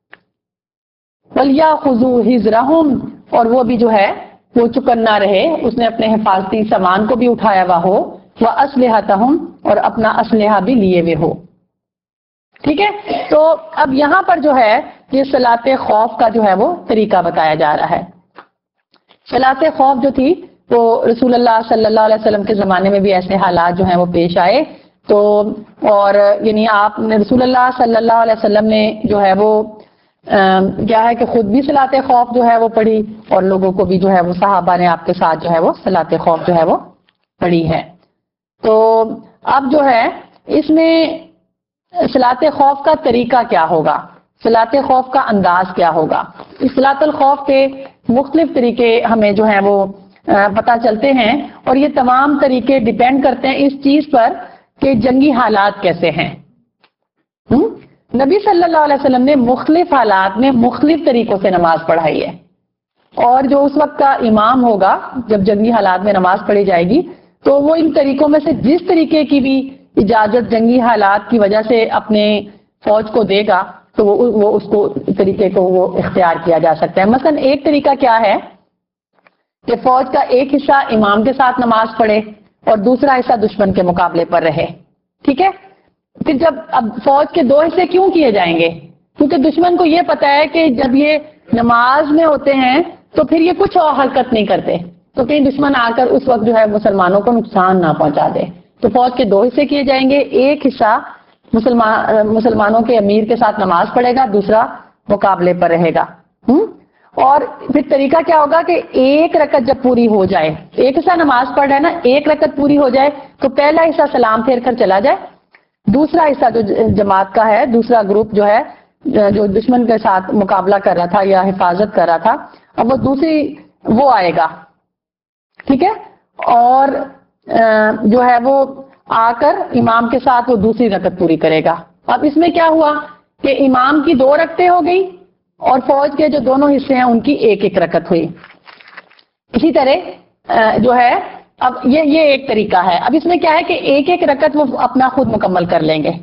ولیاخذوا حذرهم، اور وہ بھی جو ہے وہ چکنا رہے، اس نے اپنے حفاظتی سامان کو بھی اٹھایا ہوا ہو، واسلحتهم، اور اپنا اسلحہ بھی لیے ہوئے ہو. ٹھیک ہے, تو اب یہاں پر جو ہے یہ صلاۃ خوف کا جو ہے وہ طریقہ بتایا جا رہا ہے. صلاۃ خوف جو تھی وہ رسول اللہ صلی اللہ علیہ وسلم کے زمانے میں بھی ایسے حالات جو ہیں وہ پیش آئے, تو اور یعنی آپ نے رسول اللہ صلی اللہ علیہ وسلم نے جو ہے وہ کیا ہے کہ خود بھی صلاۃ خوف جو ہے وہ پڑھی, اور لوگوں کو بھی جو ہے وہ صحابہ نے آپ کے ساتھ جو ہے وہ صلاۃ خوف جو ہے وہ پڑھی ہے. تو اب جو ہے اس میں صلاۃ خوف کا طریقہ کیا ہوگا, صلاۃ خوف کا انداز کیا ہوگا. اس صلاۃ الخوف کے مختلف طریقے ہمیں جو ہیں وہ پتہ چلتے ہیں, اور یہ تمام طریقے ڈیپینڈ کرتے ہیں اس چیز پر کہ جنگی حالات کیسے ہیں. نبی صلی اللہ علیہ وسلم نے مختلف حالات میں مختلف طریقوں سے نماز پڑھائی ہے, اور جو اس وقت کا امام ہوگا جب جنگی حالات میں نماز پڑھی جائے گی تو وہ ان طریقوں میں سے جس طریقے کی بھی اجازت جنگی حالات کی وجہ سے اپنے فوج کو دے گا تو وہ, وہ اس کو طریقے کو وہ اختیار کیا جا سکتا ہے. مثلا ایک طریقہ کیا ہے کہ فوج کا ایک حصہ امام کے ساتھ نماز پڑھے اور دوسرا حصہ دشمن کے مقابلے پر رہے. ٹھیک ہے, پھر جب اب فوج کے دو حصے کیوں کیے جائیں گے, کیونکہ دشمن کو یہ پتا ہے کہ جب یہ نماز میں ہوتے ہیں تو پھر یہ کچھ اور حرکت نہیں کرتے, تو کہیں دشمن آ کر اس وقت جو ہے مسلمانوں کو نقصان نہ پہنچا دے. تو فوج کے دو حصے کیے جائیں گے, ایک حصہ مسلمان مسلمانوں کے امیر کے ساتھ نماز پڑھے گا, دوسرا مقابلے پر رہے گا. ہم اور پھر طریقہ کیا ہوگا کہ ایک رکعت جب پوری ہو جائے, ایک حصہ نماز پڑھ رہا ہے نا, ایک رکعت پوری ہو جائے تو پہلا حصہ سلام پھیر کر چلا جائے, دوسرا حصہ جو جماعت کا ہے, دوسرا گروپ جو ہے جو دشمن کے ساتھ مقابلہ کر رہا تھا یا حفاظت کر رہا تھا, اب وہ دوسری وہ آئے گا. ٹھیک ہے, اور جو ہے وہ آ کر امام کے ساتھ وہ دوسری رکعت پوری کرے گا. اب اس میں کیا ہوا کہ امام کی دو رکعتیں ہو گئی اور فوج کے جو دونوں حصے ہیں ان کی ایک ایک رکعت ہوئی. اسی طرح جو ہے اب یہ یہ ایک طریقہ ہے. اب اس میں کیا ہے کہ ایک ایک رکعت وہ اپنا خود مکمل کر لیں گے,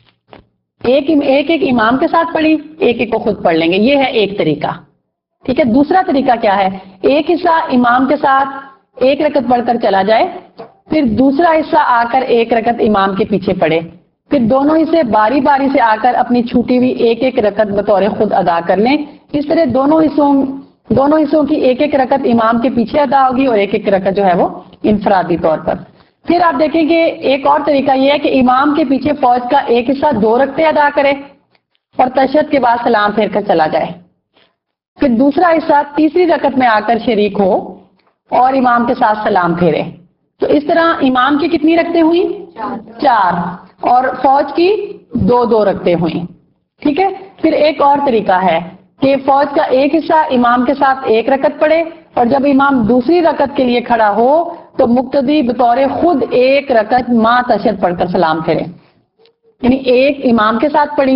ایک ایک ایک امام کے ساتھ پڑھی, ایک ایک کو خود پڑھ لیں گے. یہ ہے ایک طریقہ. ٹھیک ہے, دوسرا طریقہ کیا ہے, ایک حصہ امام کے ساتھ ایک رکعت پڑھ کر چلا جائے, پھر دوسرا حصہ آ کر ایک رکعت امام کے پیچھے پڑھے, پھر دونوں حصے باری باری سے آ کر اپنی چھوٹی ہوئی ایک ایک رکعت بطور خود ادا کر لیں. اس طرح دونوں حصوں دونوں حصوں کی ایک ایک رکعت امام کے پیچھے ادا ہوگی اور ایک ایک رکعت جو ہے وہ انفرادی طور پر. پھر آپ دیکھیں کہ ایک اور طریقہ یہ ہے کہ امام کے پیچھے فوج کا ایک حصہ دو رکعتیں ادا کرے اور تشہد کے بعد سلام پھیر کر چلا جائے, پھر دوسرا حصہ تیسری رکعت میں آ کر شریک ہو اور امام کے ساتھ سلام پھیرے. تو اس طرح امام کی کتنی رکعتیں ہوئی, چار, اور فوج کی دو دو رکعتیں ہوئیں. ٹھیک ہے, پھر ایک اور طریقہ ہے کہ فوج کا ایک حصہ امام کے ساتھ ایک رکعت پڑھے اور جب امام دوسری رکعت کے لیے کھڑا ہو تو مقتدی بطور خود ایک رکعت ما تشہد پڑھ کر سلام پھیرے. یعنی ایک امام کے ساتھ پڑھی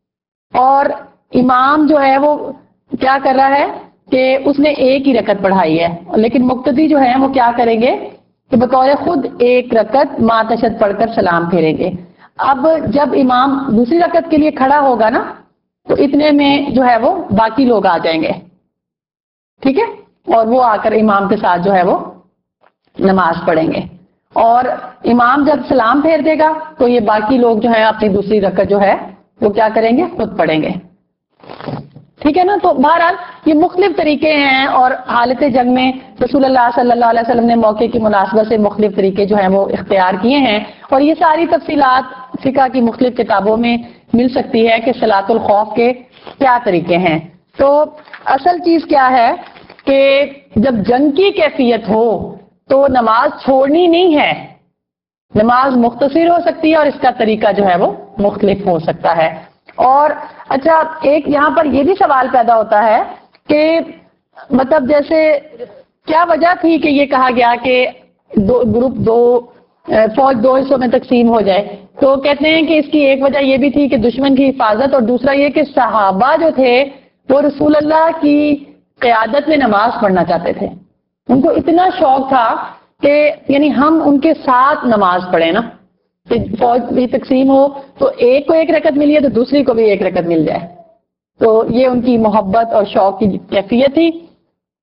اور امام جو ہے وہ کیا کر رہا ہے کہ اس نے ایک ہی رکعت پڑھائی ہے, لیکن مقتدی جو ہے وہ کیا کریں گے کہ بطور خود ایک رکعت ما تشہد پڑھ کر سلام پھیریں گے. اب جب امام دوسری رکعت کے لیے کھڑا ہوگا نا تو اتنے میں جو ہے وہ باقی لوگ آ جائیں گے. ٹھیک ہے, اور وہ آ کر امام کے ساتھ جو ہے وہ نماز پڑھیں گے, اور امام جب سلام پھیر دے گا تو یہ باقی لوگ جو ہے اپنی دوسری رکعت جو ہے وہ کیا کریں گے, خود پڑھیں گے. ٹھیک ہے نا. تو بہرحال یہ مختلف طریقے ہیں, اور حالت جنگ میں رسول اللہ صلی اللہ علیہ وسلم نے موقع کی مناسبت سے مختلف طریقے جو ہیں وہ اختیار کیے ہیں, اور یہ ساری تفصیلات فقہ کی مختلف کتابوں میں مل سکتی ہے کہ صلاۃ الخوف کے کیا طریقے ہیں. تو اصل چیز کیا ہے کہ جب جنگ کی کیفیت ہو تو نماز چھوڑنی نہیں ہے, نماز مختصر ہو سکتی ہے اور اس کا طریقہ جو ہے وہ مختلف ہو سکتا ہے. اور اچھا ایک یہاں پر یہ بھی سوال پیدا ہوتا ہے کہ مطلب جیسے کیا وجہ تھی کہ یہ کہا گیا کہ دو گروپ دو فوج دو حصوں میں تقسیم ہو جائے. تو کہتے ہیں کہ اس کی ایک وجہ یہ بھی تھی کہ دشمن کی حفاظت, اور دوسرا یہ کہ صحابہ جو تھے وہ رسول اللہ کی قیادت میں نماز پڑھنا چاہتے تھے. ان کو اتنا شوق تھا کہ یعنی ہم ان کے ساتھ نماز پڑھیں نا, کہ فوج بھی تقسیم ہو تو ایک کو ایک رکعت ملی ہے تو دوسری کو بھی ایک رکعت مل جائے. تو یہ ان کی محبت اور شوق کی کیفیت تھی.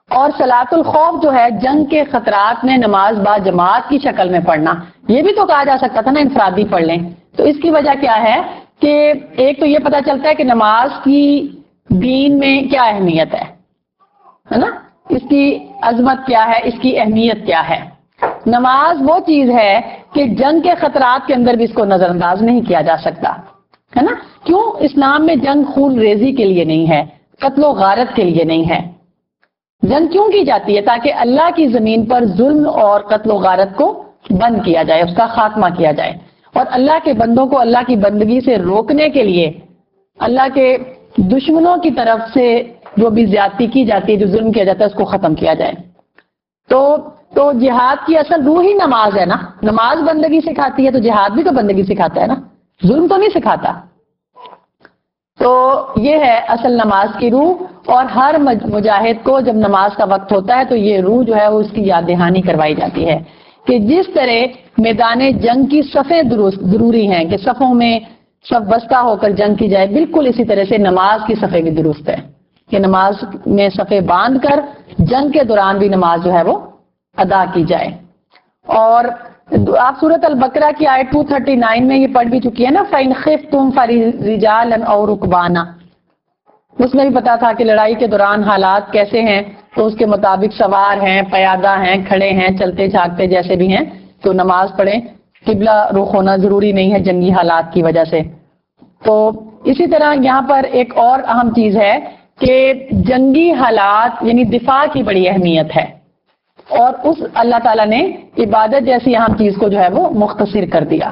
اور صلاۃ الخوف جو ہے جنگ کے خطرات میں نماز با جماعت کی شکل میں پڑھنا، یہ بھی تو کہا جا سکتا تھا نا انفرادی پڑھ لیں. تو اس کی وجہ کیا ہے کہ ایک تو یہ پتا چلتا ہے کہ نماز کی دین میں کیا اہمیت ہے ہے نا، اس کی عظمت کیا ہے، اس کی اہمیت کیا ہے. نماز وہ چیز ہے کہ جنگ کے خطرات کے اندر بھی اس کو نظر انداز نہیں کیا جا سکتا ہے نا. کیوں؟ اسلام میں جنگ خون ریزی کے لیے نہیں ہے، قتل و غارت کے لیے نہیں ہے. جنگ کیوں کی جاتی ہے؟ تاکہ اللہ کی زمین پر ظلم اور قتل و غارت کو بند کیا جائے، اس کا خاتمہ کیا جائے، اور اللہ کے بندوں کو اللہ کی بندگی سے روکنے کے لیے اللہ کے دشمنوں کی طرف سے جو بھی زیادتی کی جاتی ہے، جو ظلم کیا جاتا ہے، اس کو ختم کیا جائے. تو تو جہاد کی اصل روح ہی نماز ہے نا. نماز بندگی سکھاتی ہے تو جہاد بھی تو بندگی سکھاتا ہے نا، ظلم تو نہیں سکھاتا. تو یہ ہے اصل نماز کی روح. اور ہر مجاہد کو جب نماز کا وقت ہوتا ہے تو یہ روح جو ہے وہ اس کی یاد دہانی کروائی جاتی ہے کہ جس طرح میدان جنگ کی صفیں ضروری ہیں کہ صفوں میں سب بستہ ہو کر جنگ کی جائے، بالکل اسی طرح سے نماز کی صفیں بھی درست ہے کہ نماز میں صفیں باندھ کر جنگ کے دوران بھی نماز جو ہے وہ ادا کی جائے. اور آپ سورۃ البقرہ کی آیت دو سو انتیس میں یہ پڑھ بھی چکی ہے نا، فَإِنْ خِفْتُمْ فَرِجَالًا أَوْ رُكْبَانًا. اس میں بھی پتا تھا کہ لڑائی کے دوران حالات کیسے ہیں، تو اس کے مطابق سوار ہیں، پیادہ ہیں، کھڑے ہیں، چلتے جھاگتے جیسے بھی ہیں تو نماز پڑھیں. قبلہ رخ ہونا ضروری نہیں ہے جنگی حالات کی وجہ سے. تو اسی طرح یہاں پر ایک اور اہم چیز ہے کہ جنگی حالات یعنی دفاع کی بڑی اہمیت ہے، اور اس اللہ تعالیٰ نے عبادت جیسی اہم چیز کو جو ہے وہ مختصر کر دیا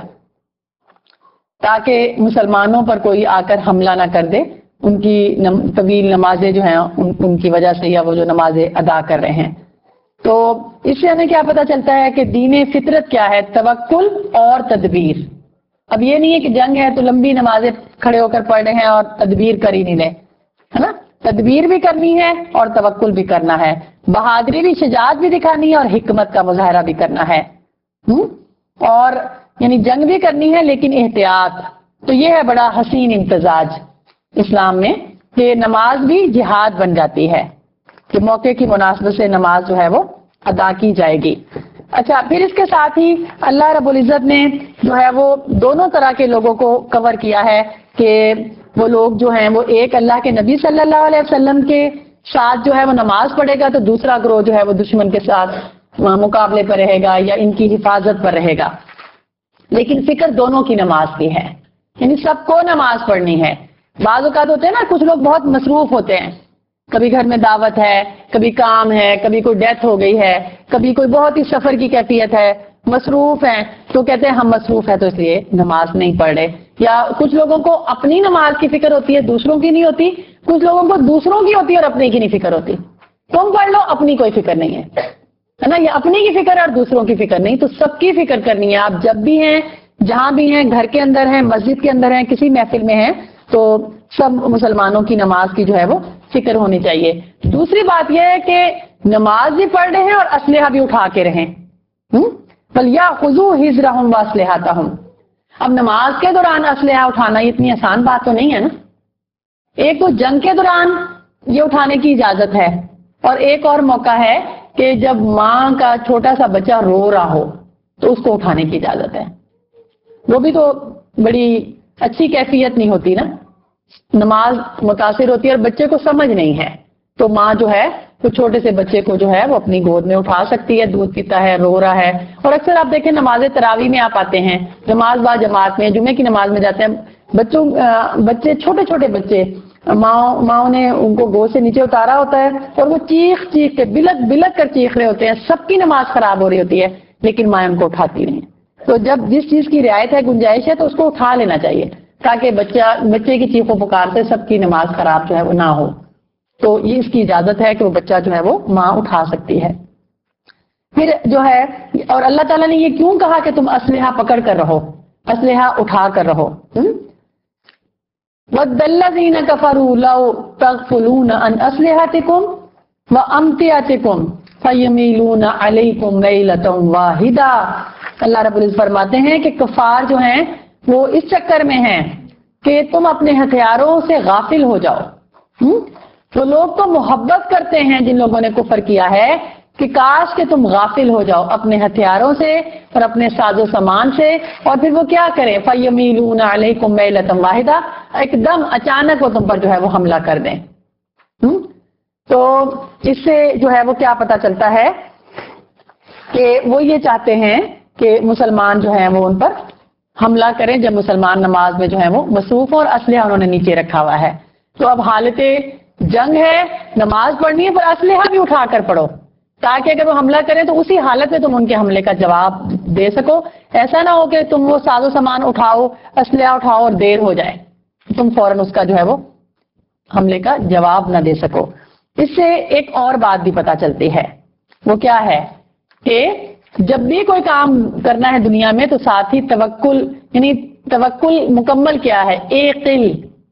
تاکہ مسلمانوں پر کوئی آ کر حملہ نہ کر دے ان کی طویل نمازیں جو ہیں ان, ان کی وجہ سے، یا وہ جو نمازیں ادا کر رہے ہیں. تو اس سے ہمیں کیا پتا چلتا ہے کہ دین فطرت کیا ہے؟ توکل اور تدبیر. اب یہ نہیں ہے کہ جنگ ہے تو لمبی نمازیں کھڑے ہو کر پڑھ رہے ہیں اور تدبیر کر ہی نہیں لے، ہے نا. تدبیر بھی کرنی ہے اور توکل بھی کرنا ہے، بہادری بھی، شجاعت بھی دکھانی ہے اور حکمت کا مظاہرہ بھی کرنا ہے. اور یعنی جنگ بھی کرنی ہے لیکن احتیاط. تو یہ ہے بڑا حسین امتزاج اسلام میں کہ نماز بھی جہاد بن جاتی ہے کہ موقع کی مناسبت سے نماز جو ہے وہ ادا کی جائے گی. اچھا، پھر اس کے ساتھ ہی اللہ رب العزت نے جو ہے وہ دونوں طرح کے لوگوں کو کور کیا ہے کہ وہ لوگ جو ہیں وہ ایک اللہ کے نبی صلی اللہ علیہ وسلم کے ساتھ جو ہے وہ نماز پڑھے گا، تو دوسرا گروہ جو ہے وہ دشمن کے ساتھ مقابلے پر رہے گا یا ان کی حفاظت پر رہے گا. لیکن فکر دونوں کی نماز کی ہے، یعنی سب کو نماز پڑھنی ہے. بعض اوقات ہوتے ہیں نا کچھ لوگ بہت مصروف ہوتے ہیں، کبھی گھر میں دعوت ہے، کبھی کام ہے، کبھی کوئی ڈیتھ ہو گئی ہے، کبھی کوئی بہت ہی سفر کی کیفیت ہے، مصروف ہیں تو کہتے ہیں ہم مصروف ہیں تو اس لیے نماز نہیں پڑھ رہے. یا کچھ لوگوں کو اپنی نماز کی فکر ہوتی ہے، دوسروں کی نہیں ہوتی. کچھ لوگوں کو دوسروں کی ہوتی ہے اور اپنی کی نہیں فکر ہوتی. تم پڑھ لو، اپنی کوئی فکر نہیں ہے، ہے نا. یہ اپنی کی فکر اور دوسروں کی فکر نہیں، تو سب کی فکر کرنی ہے. آپ جب بھی ہیں، جہاں بھی ہیں، گھر کے اندر ہیں، مسجد کے اندر ہیں، کسی محفل میں ہیں، تو سب مسلمانوں کی نماز کی جو ہے وہ فکر ہونی چاہیے. دوسری بات یہ ہے کہ نماز بھی پڑھ رہے ہیں اور اسلحہ بھی اٹھا کے رہیں. فَلْيَأْخُذُوا حِذْرَهُمْ وَأَسْلِحَتَهُمْ. اب نماز کے دوران اسلحہ اٹھانا یہ اتنی آسان بات تو نہیں ہے نا. ایک تو جنگ کے دوران یہ اٹھانے کی اجازت ہے، اور ایک اور موقع ہے کہ جب ماں کا چھوٹا سا بچہ رو رہا ہو تو اس کو اٹھانے کی اجازت ہے. وہ بھی تو بڑی اچھی کیفیت نہیں ہوتی نا، نماز متاثر ہوتی ہے اور بچے کو سمجھ نہیں ہے، تو ماں جو ہے تو چھوٹے سے بچے کو جو ہے وہ اپنی گود میں اٹھا سکتی ہے. دودھ پیتا ہے، رو رہا ہے. اور اکثر آپ دیکھیں نماز تراویح میں آپ آتے ہیں، نماز با جماعت میں، جمعے کی نماز میں جاتے ہیں، بچوں بچے چھوٹے چھوٹے بچے ماں ماں نے ان کو گود سے نیچے اتارا ہوتا ہے اور وہ چیخ چیخ کے بلک بلک کر چیخ رہے ہوتے ہیں. سب کی نماز خراب ہو رہی ہوتی ہے لیکن ماں ان کو اٹھاتی نہیں. تو جب جس چیز کی رعایت ہے، گنجائش ہے، تو اس کو اٹھا لینا چاہیے تاکہ بچہ بچے کی چیخ و پکار سے سب کی نماز خراب جو ہے وہ نہ ہو. تو یہ اس کی اجازت ہے کہ وہ بچہ جو ہے وہ ماں اٹھا سکتی ہے. پھر جو ہے، اور اللہ تعالیٰ نے یہ کیوں کہا کہ تم اسلحہ پکڑ کر رہو، اسلحہ اٹھا کر رہو. وَدَّ الَّذِينَ كَفَرُوا لَوْ تَغْفُلُونَ عَنْ أَسْلِحَتِكُمْ وَأَمْتِعَتِكُمْ فَيَمِيلُونَ عَلَيْكُمْ مَيْلَةً وَاحِدَةً. اللہ رب العزت فرماتے ہیں کہ کفار جو ہیں وہ اس چکر میں ہیں کہ تم اپنے ہتھیاروں سے غافل ہو جاؤ. تو لوگ تو محبت کرتے ہیں جن لوگوں نے کفر کیا ہے کہ کاش کہ تم غافل ہو جاؤ اپنے ہتھیاروں سے اور اپنے ساز و سامان سے، اور پھر وہ کیا کریں فَيَمِيلُونَ عَلَيْكُمْ مَيْلَةً وَاحِدَةً، ایک دم اچانک وہ تم پر جو ہے وہ حملہ کر دیں۔ تو اس سے جو ہے وہ کیا پتہ چلتا ہے کہ وہ یہ چاہتے ہیں کہ مسلمان جو ہیں وہ ان پر حملہ کریں جب مسلمان نماز میں جو ہے وہ مصروف اور اسلحہ انہوں نے نیچے رکھا ہوا ہے۔ تو اب حالت جنگ ہے، نماز پڑھنی ہے پر اسلحہ بھی اٹھا کر پڑھو تاکہ اگر وہ حملہ کریں تو اسی حالت میں تم ان کے حملے کا جواب دے سکو۔ ایسا نہ ہو کہ تم وہ ساز و سامان اٹھاؤ، اسلحہ اٹھاؤ اور دیر ہو جائے، تم فوراً اس کا جو ہے وہ حملے کا جواب نہ دے سکو۔ اس سے ایک اور بات بھی پتہ چلتی ہے، وہ کیا ہے کہ جب بھی کوئی کام کرنا ہے دنیا میں تو ساتھ ہی توکل، یعنی توکل مکمل کیا ہے، ایقل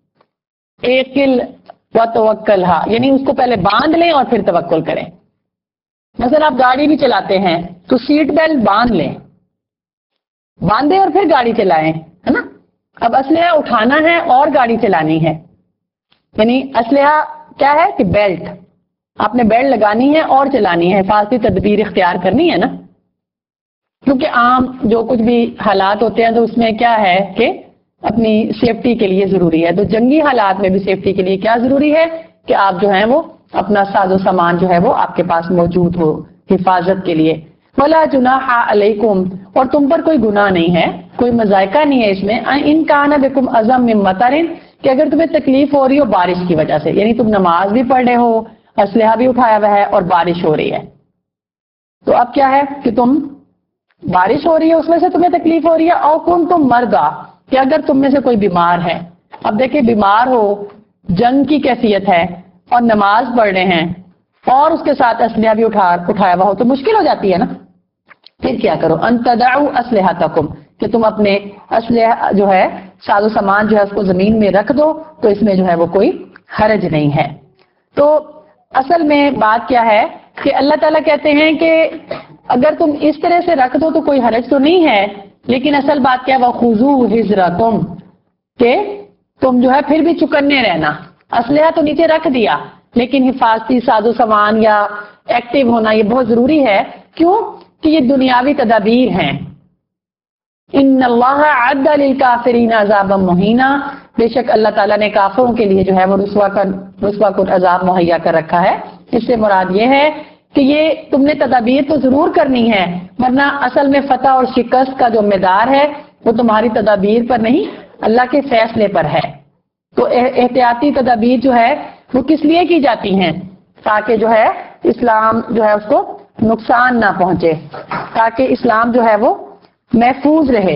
ایقل و توکلھا، یعنی اس کو پہلے باندھ لیں اور پھر توکل کریں۔ مثلا آپ گاڑی بھی چلاتے ہیں تو سیٹ بیلٹ باندھ لیں، باندھیں اور پھر گاڑی چلائیں، ہے نا۔ اب اسلحہ اٹھانا ہے اور گاڑی چلانی ہے، یعنی اسلحہ کیا ہے کہ بیلٹ، آپ نے بیلٹ لگانی ہے اور چلانی ہے، حفاظتی تدبیر اختیار کرنی ہے نا، کیونکہ عام جو کچھ بھی حالات ہوتے ہیں تو اس میں کیا ہے کہ اپنی سیفٹی کے لیے ضروری ہے۔ تو جنگی حالات میں بھی سیفٹی کے لیے کیا ضروری ہے کہ آپ جو ہیں وہ اپنا ساز و سامان جو ہے وہ آپ کے پاس موجود ہو حفاظت کے لیے۔ وَلَا جُنَاحَ عَلَيْكُمْ، اور تم پر کوئی گناہ نہیں ہے، کوئی مذائقہ نہیں ہے اس میں، اِن كَانَ بِكُمْ أَذًى مِّن مَطَرٍ، کہ اگر تمہیں تکلیف ہو رہی ہو بارش کی وجہ سے، یعنی تم نماز بھی پڑھ رہے ہو، اسلحہ بھی اٹھایا ہوا ہے اور بارش ہو رہی ہے، تو اب کیا ہے کہ تم بارش ہو رہی ہے اس میں سے تمہیں تکلیف ہو رہی ہے، اور کن تم مردا، کہ اگر تم میں سے کوئی بیمار ہے۔ اب دیکھیں بیمار ہو، جنگ کی کیفیت ہے اور نماز پڑھ رہے ہیں اور اس کے ساتھ اسلحہ بھی اٹھا اٹھایا ہوا ہو تو مشکل ہو جاتی ہے نا۔ پھر کیا کرو، ان تدعوا اسلحتکم، کہ تم اپنے اسلحہ جو ہے ساز و سامان جو ہے اس کو زمین میں رکھ دو، تو اس میں جو ہے وہ کوئی حرج نہیں ہے۔ تو اصل میں بات کیا ہے کہ اللہ تعالیٰ کہتے ہیں کہ اگر تم اس طرح سے رکھ دو تو کوئی حرج تو نہیں ہے، لیکن اصل بات کیا ہے، وَخُذُوا حِذْرَکُمْ، کہ تم جو ہے پھر بھی چکنے رہنا، اسلحہ تو نیچے رکھ دیا لیکن حفاظتی ساز و سامان یا ایکٹیو ہونا یہ بہت ضروری ہے۔ کیوں کہ یہ دنیاوی تدابیر ہیں۔ ان اللہ عد للکافرین عذابا مہینا، بے شک اللہ تعالیٰ نے کافروں کے لیے جو ہے وہ رسوا کر رسوا کن عذاب مہیا کر رکھا ہے۔ اس سے مراد یہ ہے کہ یہ تم نے تدابیر تو ضرور کرنی ہے، ورنہ اصل میں فتح اور شکست کا جو مدار ہے وہ تمہاری تدابیر پر نہیں، اللہ کے فیصلے پر ہے۔ تو احتیاطی تدابیر جو ہے وہ کس لیے کی جاتی ہیں؟ تاکہ جو ہے اسلام جو ہے اس کو نقصان نہ پہنچے، تاکہ اسلام جو ہے وہ محفوظ رہے۔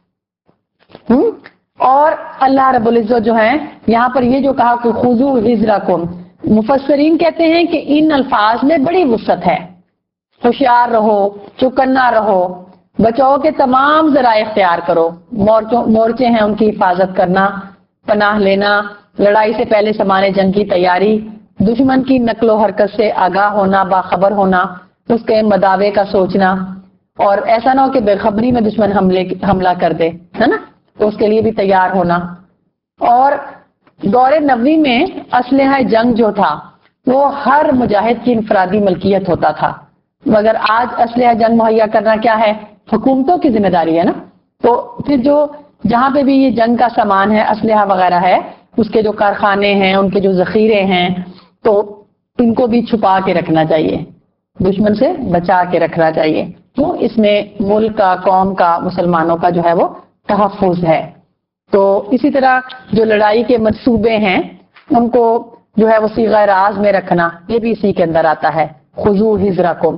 ہم اور اللہ رب العزت جو ہے یہاں پر یہ جو کہا کہ خذوا حذرکم، مفسرین کہتے ہیں کہ ان الفاظ میں بڑی وسعت ہے، ہوشیار رہو، چوکنا رہو، بچاؤ کے تمام ذرائع اختیار کرو، مورچے ہیں ان کی حفاظت کرنا، پناہ لینا، لڑائی سے پہلے سامان جنگ کی تیاری، دشمن کی نقل و حرکت سے آگاہ ہونا، باخبر ہونا، اس کے مداوے کا سوچنا، اور ایسا نہ ہو کہ بے خبری میں دشمن حملے حملہ کر دے، ہے نا، تو اس کے لیے بھی تیار ہونا۔ اور دور نبوی میں اسلحہ جنگ جو تھا وہ ہر مجاہد کی انفرادی ملکیت ہوتا تھا، مگر آج اسلحہ جنگ مہیا کرنا کیا ہے، حکومتوں کی ذمہ داری ہے نا۔ تو پھر جو جہاں پہ بھی یہ جنگ کا سامان ہے، اسلحہ وغیرہ ہے، اس کے جو کارخانے ہیں، ان کے جو ذخیرے ہیں، تو ان کو بھی چھپا کے رکھنا چاہیے، دشمن سے بچا کے رکھنا چاہیے۔ تو اس میں ملک کا، قوم کا، مسلمانوں کا جو ہے وہ تحفظ ہے۔ تو اسی طرح جو لڑائی کے منصوبے ہیں ان کو جو ہے وہ صیغہ راز میں رکھنا، یہ بھی اسی کے اندر آتا ہے، خذوا حذرکم۔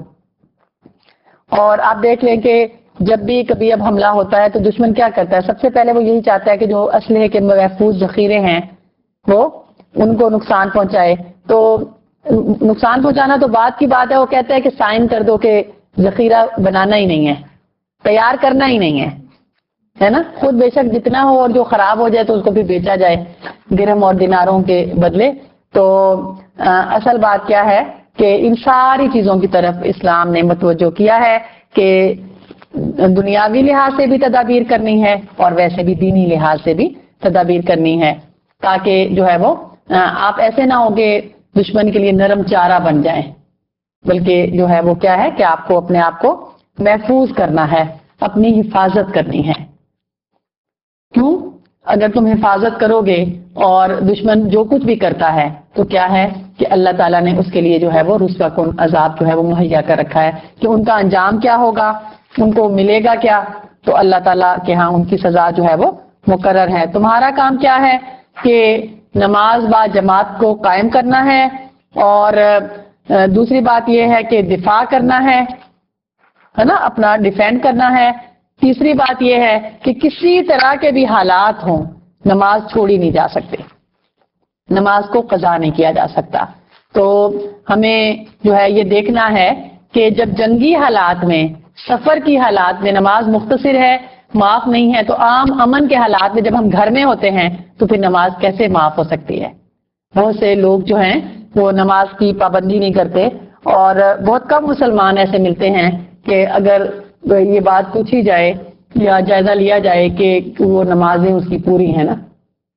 اور آپ دیکھ لیں کہ جب بھی کبھی اب حملہ ہوتا ہے تو دشمن کیا کرتا ہے، سب سے پہلے وہ یہی چاہتا ہے کہ جو اسلحے کے محفوظ ذخیرے ہیں وہ ان کو نقصان پہنچائے۔ تو نقصان پہنچانا تو بات کی بات ہے، وہ کہتا ہے کہ سائن کر دو کہ ذخیرہ بنانا ہی نہیں ہے، تیار کرنا ہی نہیں ہے، ہے نا، خود بے شک جتنا ہو، اور جو خراب ہو جائے تو اس کو بھی بیچا جائے درہم اور دیناروں کے بدلے۔ تو اصل بات کیا ہے کہ ان ساری چیزوں کی طرف اسلام نے متوجہ کیا ہے کہ دنیاوی لحاظ سے بھی تدابیر کرنی ہے اور ویسے بھی دینی لحاظ سے بھی تدابیر کرنی ہے، تاکہ جو ہے وہ آپ ایسے نہ ہوگے دشمن کے لیے نرم چارہ بن جائیں، بلکہ جو ہے وہ کیا ہے کہ آپ کو اپنے آپ کو محفوظ کرنا ہے، اپنی حفاظت کرنی ہے۔ کیوں؟ اگر تم حفاظت کرو گے اور دشمن جو کچھ بھی کرتا ہے تو کیا ہے کہ اللہ تعالیٰ نے اس کے لیے جو ہے وہ رسوا کن عذاب جو ہے وہ مہیا کر رکھا ہے کہ ان کا انجام کیا ہوگا، ان کو ملے گا کیا، تو اللہ تعالیٰ کے ہاں ان کی سزا جو ہے وہ مقرر ہے۔ تمہارا کام کیا ہے کہ نماز با جماعت کو قائم کرنا ہے، اور دوسری بات یہ ہے کہ دفاع کرنا ہے ہے نا، اپنا ڈیفینڈ کرنا ہے۔ تیسری بات یہ ہے کہ کسی طرح کے بھی حالات ہوں نماز چھوڑی نہیں جا سکتے، نماز کو قضا نہیں کیا جا سکتا۔ تو ہمیں جو ہے یہ دیکھنا ہے کہ جب جنگی حالات میں، سفر کی حالات میں نماز مختصر ہے، معاف نہیں ہے، تو عام امن کے حالات میں جب ہم گھر میں ہوتے ہیں تو پھر نماز کیسے معاف ہو سکتی ہے؟ بہت سے لوگ جو ہیں وہ نماز کی پابندی نہیں کرتے، اور بہت کم مسلمان ایسے ملتے ہیں کہ اگر یہ بات پوچھی جائے یا جائزہ لیا جائے کہ وہ نمازیں اس کی پوری ہیں نا،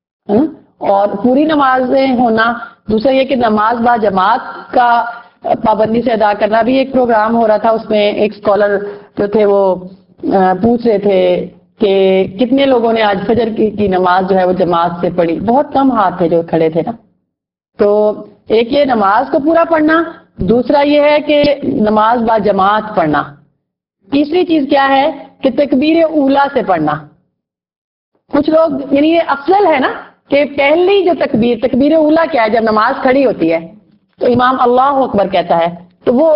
اور پوری نمازیں ہونا، دوسرا یہ کہ نماز با جماعت کا پابندی سے ادا کرنا بھی ایک پروگرام ہو رہا تھا، اس میں ایک اسکالر جو تھے وہ پوچھ رہے تھے کہ کتنے لوگوں نے آج فجر کی, کی نماز جو ہے وہ جماعت سے پڑھی، بہت کم ہاتھ تھے جو کھڑے تھے نا۔ تو ایک یہ نماز کو پورا پڑھنا، دوسرا یہ ہے کہ نماز با جماعت پڑھنا، تیسری چیز کیا ہے کہ تکبیر اولا سے پڑھنا۔ کچھ لوگ یعنی یہ افضل ہے نا کہ پہلی جو تکبیر، تکبیر اولا کیا ہے؟ جب نماز کھڑی ہوتی ہے تو امام اللہ اکبر کہتا ہے تو وہ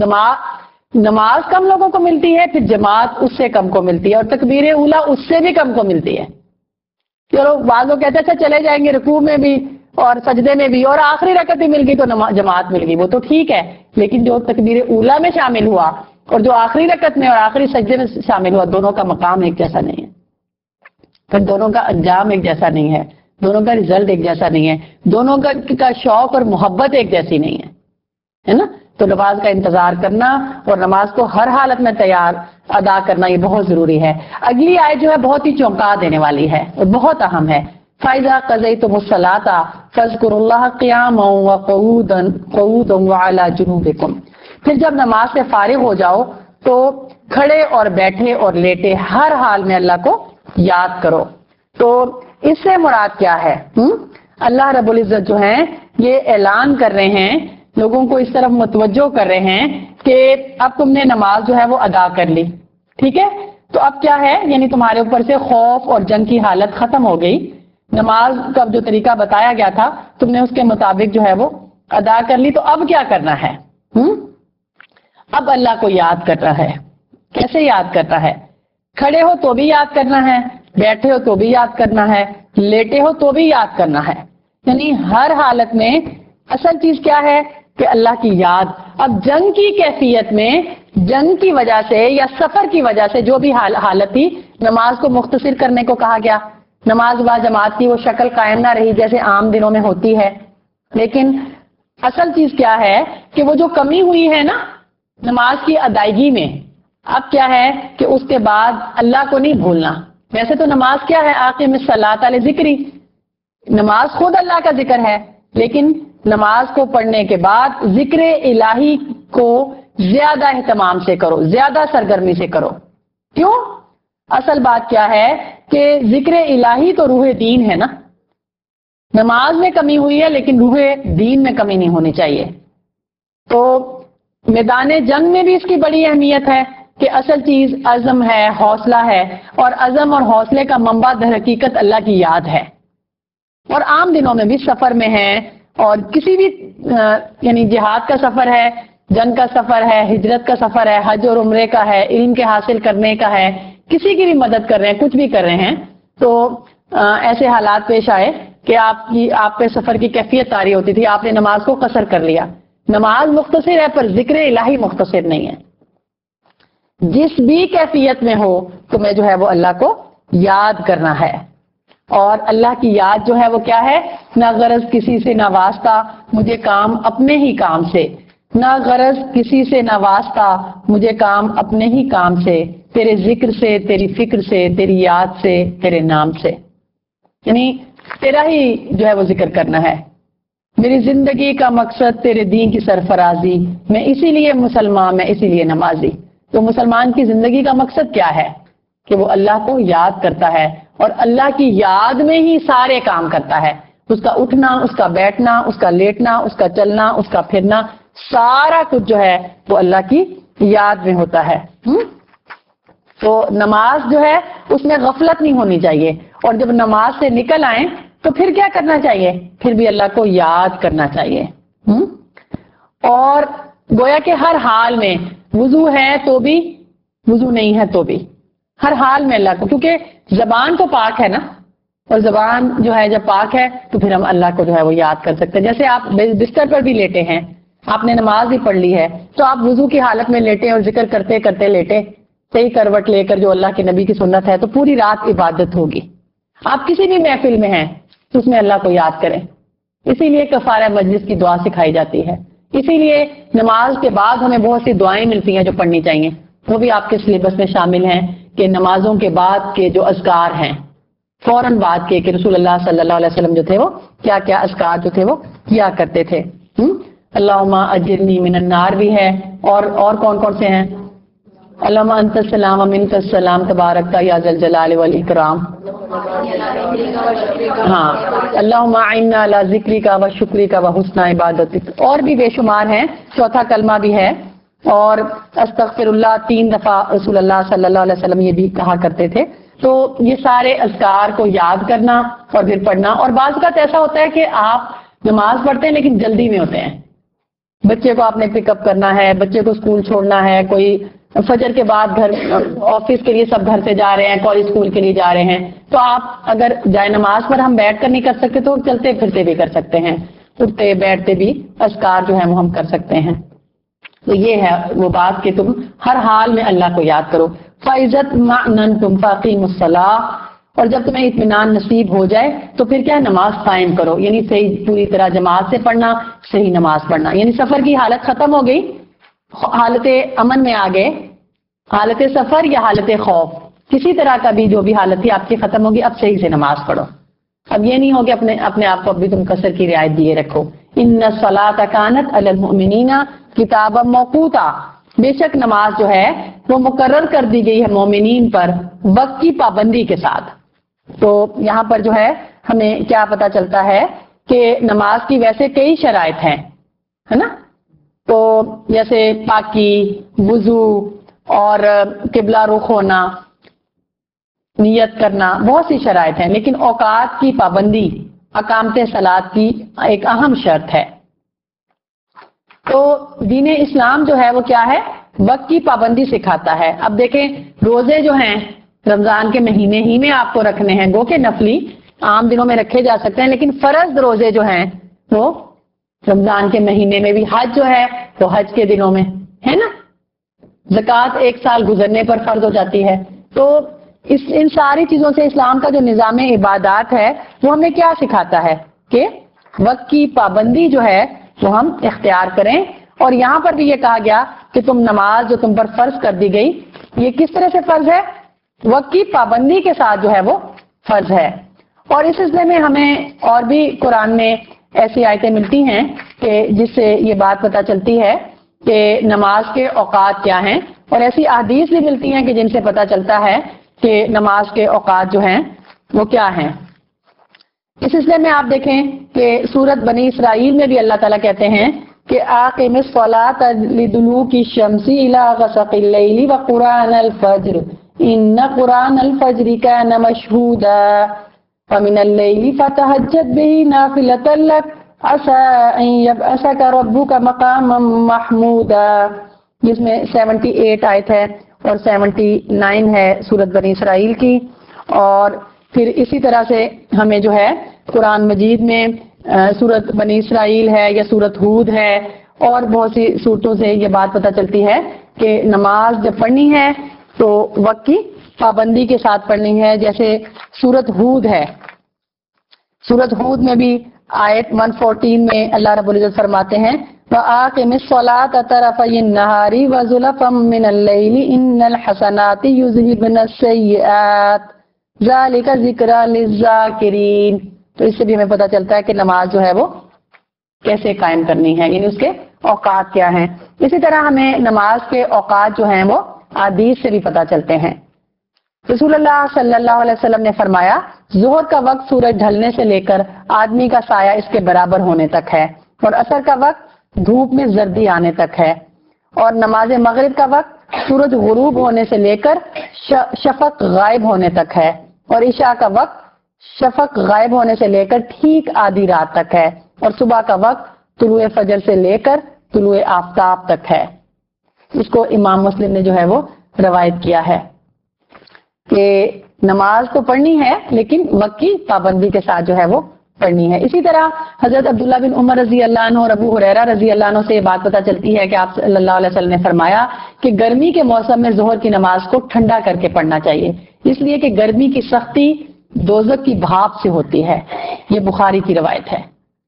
نماز نماز کم لوگوں کو ملتی ہے، پھر جماعت اس سے کم کو ملتی ہے، اور تکبیر اولا اس سے بھی کم کو ملتی ہے۔ چلو بعض لوگ کہتے ہیں اچھا چلے جائیں گے رکوع میں بھی اور سجدے میں بھی، اور آخری رکعت بھی مل گئی تو جماعت مل گئی، وہ تو ٹھیک ہے، لیکن جو تکبیر اولا میں شامل ہوا اور جو آخری رکعت میں اور آخری سجدے میں شامل ہوا، دونوں کا مقام ایک جیسا نہیں ہے، پھر دونوں کا انجام ایک جیسا نہیں ہے، دونوں کا رزلٹ ایک جیسا نہیں ہے، دونوں کا, کا شوق اور محبت ایک جیسی نہیں ہے، ہے نا۔ تو نماز کا انتظار کرنا اور نماز کو ہر حالت میں تیار ادا کرنا یہ بہت ضروری ہے۔ اگلی آیت جو ہے بہت ہی چونکا دینے والی ہے اور بہت اہم ہے۔ فَإِذَا قَضَيْتُمُ الصَّلَاةَ فَاذْكُرُوا اللَّهَ قِيَامًا وَقُعُودًا قُعُودًا وَعَلَى جُنُوبِكُمْ، پھر جب نماز سے فارغ ہو جاؤ تو کھڑے اور بیٹھے اور لیٹے ہر حال میں اللہ کو یاد کرو۔ تو اس سے مراد کیا ہے؟ اللہ رب العزت جو ہیں یہ اعلان کر رہے ہیں، لوگوں کو اس طرف متوجہ کر رہے ہیں کہ اب تم نے نماز جو ہے وہ ادا کر لی، ٹھیک ہے، تو اب کیا ہے، یعنی تمہارے اوپر سے خوف اور جنگ کی حالت ختم ہو گئی، نماز کا جو طریقہ بتایا گیا تھا تم نے اس کے مطابق جو ہے وہ ادا کر لی، تو اب کیا کرنا ہے؟ ہم؟ اب اللہ کو یاد کرنا ہے۔ کیسے یاد کرنا ہے؟ کھڑے ہو تو بھی یاد کرنا ہے، بیٹھے ہو تو بھی یاد کرنا ہے، لیٹے ہو تو بھی یاد کرنا ہے، یعنی ہر حالت میں اصل چیز کیا ہے کہ اللہ کی یاد۔ اب جنگ کی کیفیت میں، جنگ کی وجہ سے یا سفر کی وجہ سے جو بھی حالت تھی، نماز کو مختصر کرنے کو کہا گیا، نماز با جماعت کی وہ شکل قائم نہ رہی جیسے عام دنوں میں ہوتی ہے، لیکن اصل چیز کیا ہے کہ وہ جو کمی ہوئی ہے نا نماز کی ادائیگی میں، اب کیا ہے کہ اس کے بعد اللہ کو نہیں بھولنا۔ ویسے تو نماز کیا ہے؟ اقیم الصلاۃ لذکری، نماز خود اللہ کا ذکر ہے، لیکن نماز کو پڑھنے کے بعد ذکر الہی کو زیادہ اہتمام سے کرو، زیادہ سرگرمی سے کرو۔ کیوں؟ اصل بات کیا ہے کہ ذکر الہی تو روح دین ہے نا، نماز میں کمی ہوئی ہے لیکن روح دین میں کمی نہیں ہونی چاہیے۔ تو میدان جنگ میں بھی اس کی بڑی اہمیت ہے کہ اصل چیز عزم ہے، حوصلہ ہے، اور عزم اور حوصلے کا منبع در حقیقت اللہ کی یاد ہے۔ اور عام دنوں میں بھی سفر میں ہے، اور کسی بھی یعنی جہاد کا سفر ہے، جنگ کا سفر ہے، ہجرت کا سفر ہے، حج اور عمرے کا ہے، علم کے حاصل کرنے کا ہے، کسی کی بھی مدد کر رہے ہیں، کچھ بھی کر رہے ہیں، تو ایسے حالات پیش آئے کہ آپ کی آپ پہ سفر کی کیفیت طاری ہوتی تھی، آپ نے نماز کو قصر کر لیا۔ نماز مختصر ہے پر ذکر الہی مختصر نہیں ہے۔ جس بھی کیفیت میں ہو تمہیں جو ہے وہ اللہ کو یاد کرنا ہے، اور اللہ کی یاد جو ہے وہ کیا ہے؟ نہ غرض کسی سے نہ واسطہ، مجھے کام اپنے ہی کام سے، نہ غرض کسی سے نہ واسطہ، مجھے کام اپنے ہی کام سے، تیرے ذکر سے، تیری فکر سے، تیری یاد سے، تیرے نام سے، یعنی تیرا ہی جو ہے وہ ذکر کرنا ہے، میری زندگی کا مقصد تیرے دین کی سرفرازی، میں اسی لیے مسلمان، میں اسی لیے نمازی۔ تو مسلمان کی زندگی کا مقصد کیا ہے؟ کہ وہ اللہ کو یاد کرتا ہے اور اللہ کی یاد میں ہی سارے کام کرتا ہے۔ اس کا اٹھنا، اس کا بیٹھنا، اس کا لیٹنا، اس کا چلنا، اس کا پھرنا، سارا کچھ جو ہے وہ اللہ کی یاد میں ہوتا ہے۔ تو نماز جو ہے اس میں غفلت نہیں ہونی چاہیے، اور جب نماز سے نکل آئیں تو پھر کیا کرنا چاہیے؟ پھر بھی اللہ کو یاد کرنا چاہیے۔ اور گویا کہ ہر حال میں وضو ہے تو بھی، وضو نہیں ہے تو بھی، ہر حال میں اللہ کو، کیونکہ زبان تو پاک ہے نا، اور زبان جو ہے جب پاک ہے تو پھر ہم اللہ کو جو ہے وہ یاد کر سکتے ہیں۔ جیسے آپ بستر پر بھی لیٹے ہیں، آپ نے نماز بھی پڑھ لی ہے، تو آپ وضو کی حالت میں لیٹے اور ذکر کرتے کرتے لیٹے، صحیح کروٹ لے کر جو اللہ کے نبی کی سنت ہے، تو پوری رات عبادت ہوگی۔ آپ کسی بھی محفل میں ہیں تو اس میں اللہ کو یاد کریں۔ اسی لیے کفارہ مجلس کی دعا سکھائی جاتی ہے، اسی لیے نماز کے بعد ہمیں بہت سی دعائیں ملتی ہیں جو پڑھنی چاہیے، وہ بھی آپ کے سلیبس میں شامل ہیں کہ نمازوں کے بعد کے جو اذکار ہیں، فوراً بعد کے، کہ رسول اللہ صلی اللہ علیہ وسلم جو تھے وہ کیا کیا اذکار جو تھے وہ کیا کرتے تھے۔ اللہم اجرنی من النار بھی ہے، اور اور کون کون سے ہیں؟ اللہم انت السلام و منک السلام تبارک یا ذا الجلال والاکرام۔ ہاں، اللہم اعنا علی ذکرک و شکرک و حسن عبادتک، اور بھی بے شمار ہیں۔ چوتھا کلمہ بھی ہے، اور استغفر اللہ تین دفعہ رسول اللہ صلی اللہ علیہ وسلم یہ بھی کہا کرتے تھے۔ تو یہ سارے اذکار کو یاد کرنا اور پھر پڑھنا۔ اور بعض اوقات ایسا ہوتا ہے کہ آپ نماز پڑھتے ہیں لیکن جلدی میں ہوتے ہیں، بچے کو آپ نے پک اپ کرنا ہے، بچے کو اسکول چھوڑنا ہے، کوئی فجر کے بعد گھر آفس کے لیے سب گھر سے جا رہے ہیں، کالج اسکول کے لیے جا رہے ہیں، تو آپ اگر جائے نماز پر ہم بیٹھ کر نہیں کر سکتے تو چلتے پھرتے بھی کر سکتے ہیں، اٹھتے بیٹھتے بھی اذکار جو ہے وہ ہم کر سکتے ہیں۔ تو یہ ہے وہ بات کہ تم ہر حال میں اللہ کو یاد کرو۔ فَإِذَا اطْمَأْنَنْتُمْ فَأَقِيمُوا الصَّلَاةَ، اور جب تمہیں اطمینان نصیب ہو جائے تو پھر کیا؟ نماز قائم کرو، یعنی صحیح پوری طرح جماعت سے پڑھنا، صحیح نماز پڑھنا۔ یعنی سفر کی حالت ختم ہو گئی، حالت امن میں آ گئے، حالت سفر یا حالت خوف، کسی طرح کا بھی جو بھی حالت تھی آپ کی ختم ہوگی، اب صحیح سے نماز پڑھو۔ اب یہ نہیں ہوگا اپنے اپنے آپ کو اب بھی تم قصر کی رعایت دیے رکھو۔ ان الصلاۃ کانت علی المؤمنین کتابا موقوتا، بے شک نماز جو ہے وہ مقرر کر دی گئی ہے مومنین پر وقت کی پابندی کے ساتھ۔ تو یہاں پر جو ہے ہمیں کیا پتا چلتا ہے کہ نماز کی ویسے کئی شرائط ہیں، ہے نا؟ تو جیسے پاکی، وضو، اور قبلہ رخ ہونا، نیت کرنا، بہت سی شرائط ہیں، لیکن اوقات کی پابندی اقامت صلاۃ کی ایک اہم شرط ہے۔ تو دین اسلام جو ہے وہ کیا ہے؟ وقت کی پابندی سکھاتا ہے۔ اب دیکھیں روزے جو ہیں رمضان کے مہینے ہی میں آپ کو رکھنے ہیں، گو کہ نفلی عام دنوں میں رکھے جا سکتے ہیں، لیکن فرض روزے جو ہیں وہ رمضان کے مہینے میں بھی، حج جو ہے وہ حج کے دنوں میں ہے نا، زکوٰۃ ایک سال گزرنے پر فرض ہو جاتی ہے۔ تو اس ان ساری چیزوں سے اسلام کا جو نظام عبادات ہے وہ ہمیں کیا سکھاتا ہے کہ وقت کی پابندی جو ہے وہ ہم اختیار کریں۔ اور یہاں پر بھی یہ کہا گیا کہ تم نماز جو تم پر فرض کر دی گئی، یہ کس طرح سے فرض ہے؟ وقت کی پابندی کے ساتھ جو ہے وہ فرض ہے۔ اور اس سلسلے میں ہمیں اور بھی قرآن میں ایسی آیتیں ملتی ہیں کہ جس سے یہ بات پتہ چلتی ہے کہ نماز کے اوقات کیا ہیں، اور ایسی احادیث بھی ملتی ہیں کہ جن سے پتہ چلتا ہے کہ نماز کے اوقات جو ہیں وہ کیا ہیں۔ اس سلسلے میں آپ دیکھیں کہ سورت بنی اسرائیل میں بھی اللہ تعالیٰ کہتے ہیں کہ اقیم الصلاۃ لدلوک الشمس الی غسق اللیل وقرآن الفجر ان قرآن الفجر کان مشہودا فمن اللیل فتہجد بہ نافلۃ لک عسى ان یبعثک ربک مقاما محمودا، جس میں سیونٹی ایٹ آیت ہے اور سیونٹی نائن ہے سورت بنی اسرائیل کی۔ اور پھر اسی طرح سے ہمیں جو ہے قرآن مجید میں سورت بنی اسرائیل ہے یا سورت ہود ہے اور بہت سی صورتوں سے یہ بات پتہ چلتی ہے کہ نماز جب پڑھنی ہے تو وقت کی پابندی کے ساتھ پڑھنی ہے۔ جیسے سورت ہود ہے، سورت ہود میں بھی آیت ایک سو چودہ میں اللہ رب العزت فرماتے ہیں وَآقِمِ الصَّلَاةَ طَرَفَيِ النَّهَارِ وَزُلَفًا مِّنَ اللَّيْلِ إِنَّ الْحَسَنَاتِ يُذْهِبْنَ السَّيِّئَاتِ ذَلِكَ ذِكْرَىٰ لِلذَّاكِرِينَ۔ تو اس سے بھی ہمیں پتہ چلتا ہے کہ نماز جو ہے وہ کیسے قائم کرنی ہے، یعنی اس کے اوقات کیا ہیں۔ اسی طرح ہمیں نماز کے اوقات جو ہیں وہ حدیث سے بھی پتہ چلتے ہیں۔ رسول اللہ صلی اللہ علیہ وسلم نے فرمایا ظہر کا وقت سورج ڈھلنے سے لے کر آدمی کا سایہ اس کے برابر ہونے تک ہے، اور عصر کا وقت دھوپ میں زردی آنے تک ہے، اور نماز مغرب کا وقت سورج غروب ہونے سے لے کر شفق غائب ہونے تک ہے، اور عشاء کا وقت شفق غائب ہونے سے لے کر ٹھیک آدھی رات تک ہے، اور صبح کا وقت طلوع فجر سے لے کر طلوع آفتاب تک ہے۔ اس کو امام مسلم نے جو ہے وہ روایت کیا ہے کہ نماز تو پڑھنی ہے لیکن وقت کی پابندی کے ساتھ جو ہے وہ پڑھنی ہے۔ اسی طرح حضرت عبداللہ بن عمر رضی اللہ عنہ اور ابو ہریرہ رضی اللہ عنہ سے یہ بات پتہ چلتی ہے کہ آپ صلی اللہ علیہ وسلم نے فرمایا کہ گرمی کے موسم میں ظہر کی نماز کو ٹھنڈا کر کے پڑھنا چاہیے، اس لیے کہ گرمی کی سختی دوزخ کی بھاپ سے ہوتی ہے۔ یہ بخاری کی روایت ہے۔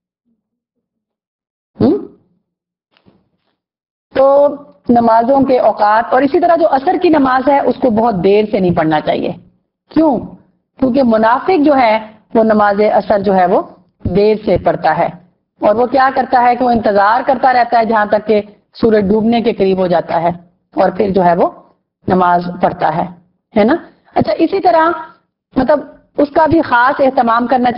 تو نمازوں کے اوقات، اور اسی طرح جو عصر کی نماز ہے اس کو بہت دیر سے نہیں پڑھنا چاہیے۔ کیوں؟ کیونکہ منافق جو ہے وہ نماز عصر جو ہے وہ دیر سے پڑھتا ہے، اور وہ کیا کرتا ہے کہ وہ انتظار کرتا رہتا ہے جہاں تک کہ سورج ڈوبنے کے قریب ہو جاتا ہے، اور پھر جو ہے وہ نماز پڑھتا ہے، ہے نا۔ اچھا، اسی طرح مطلب اس کا بھی خاص اہتمام کرنا چاہیے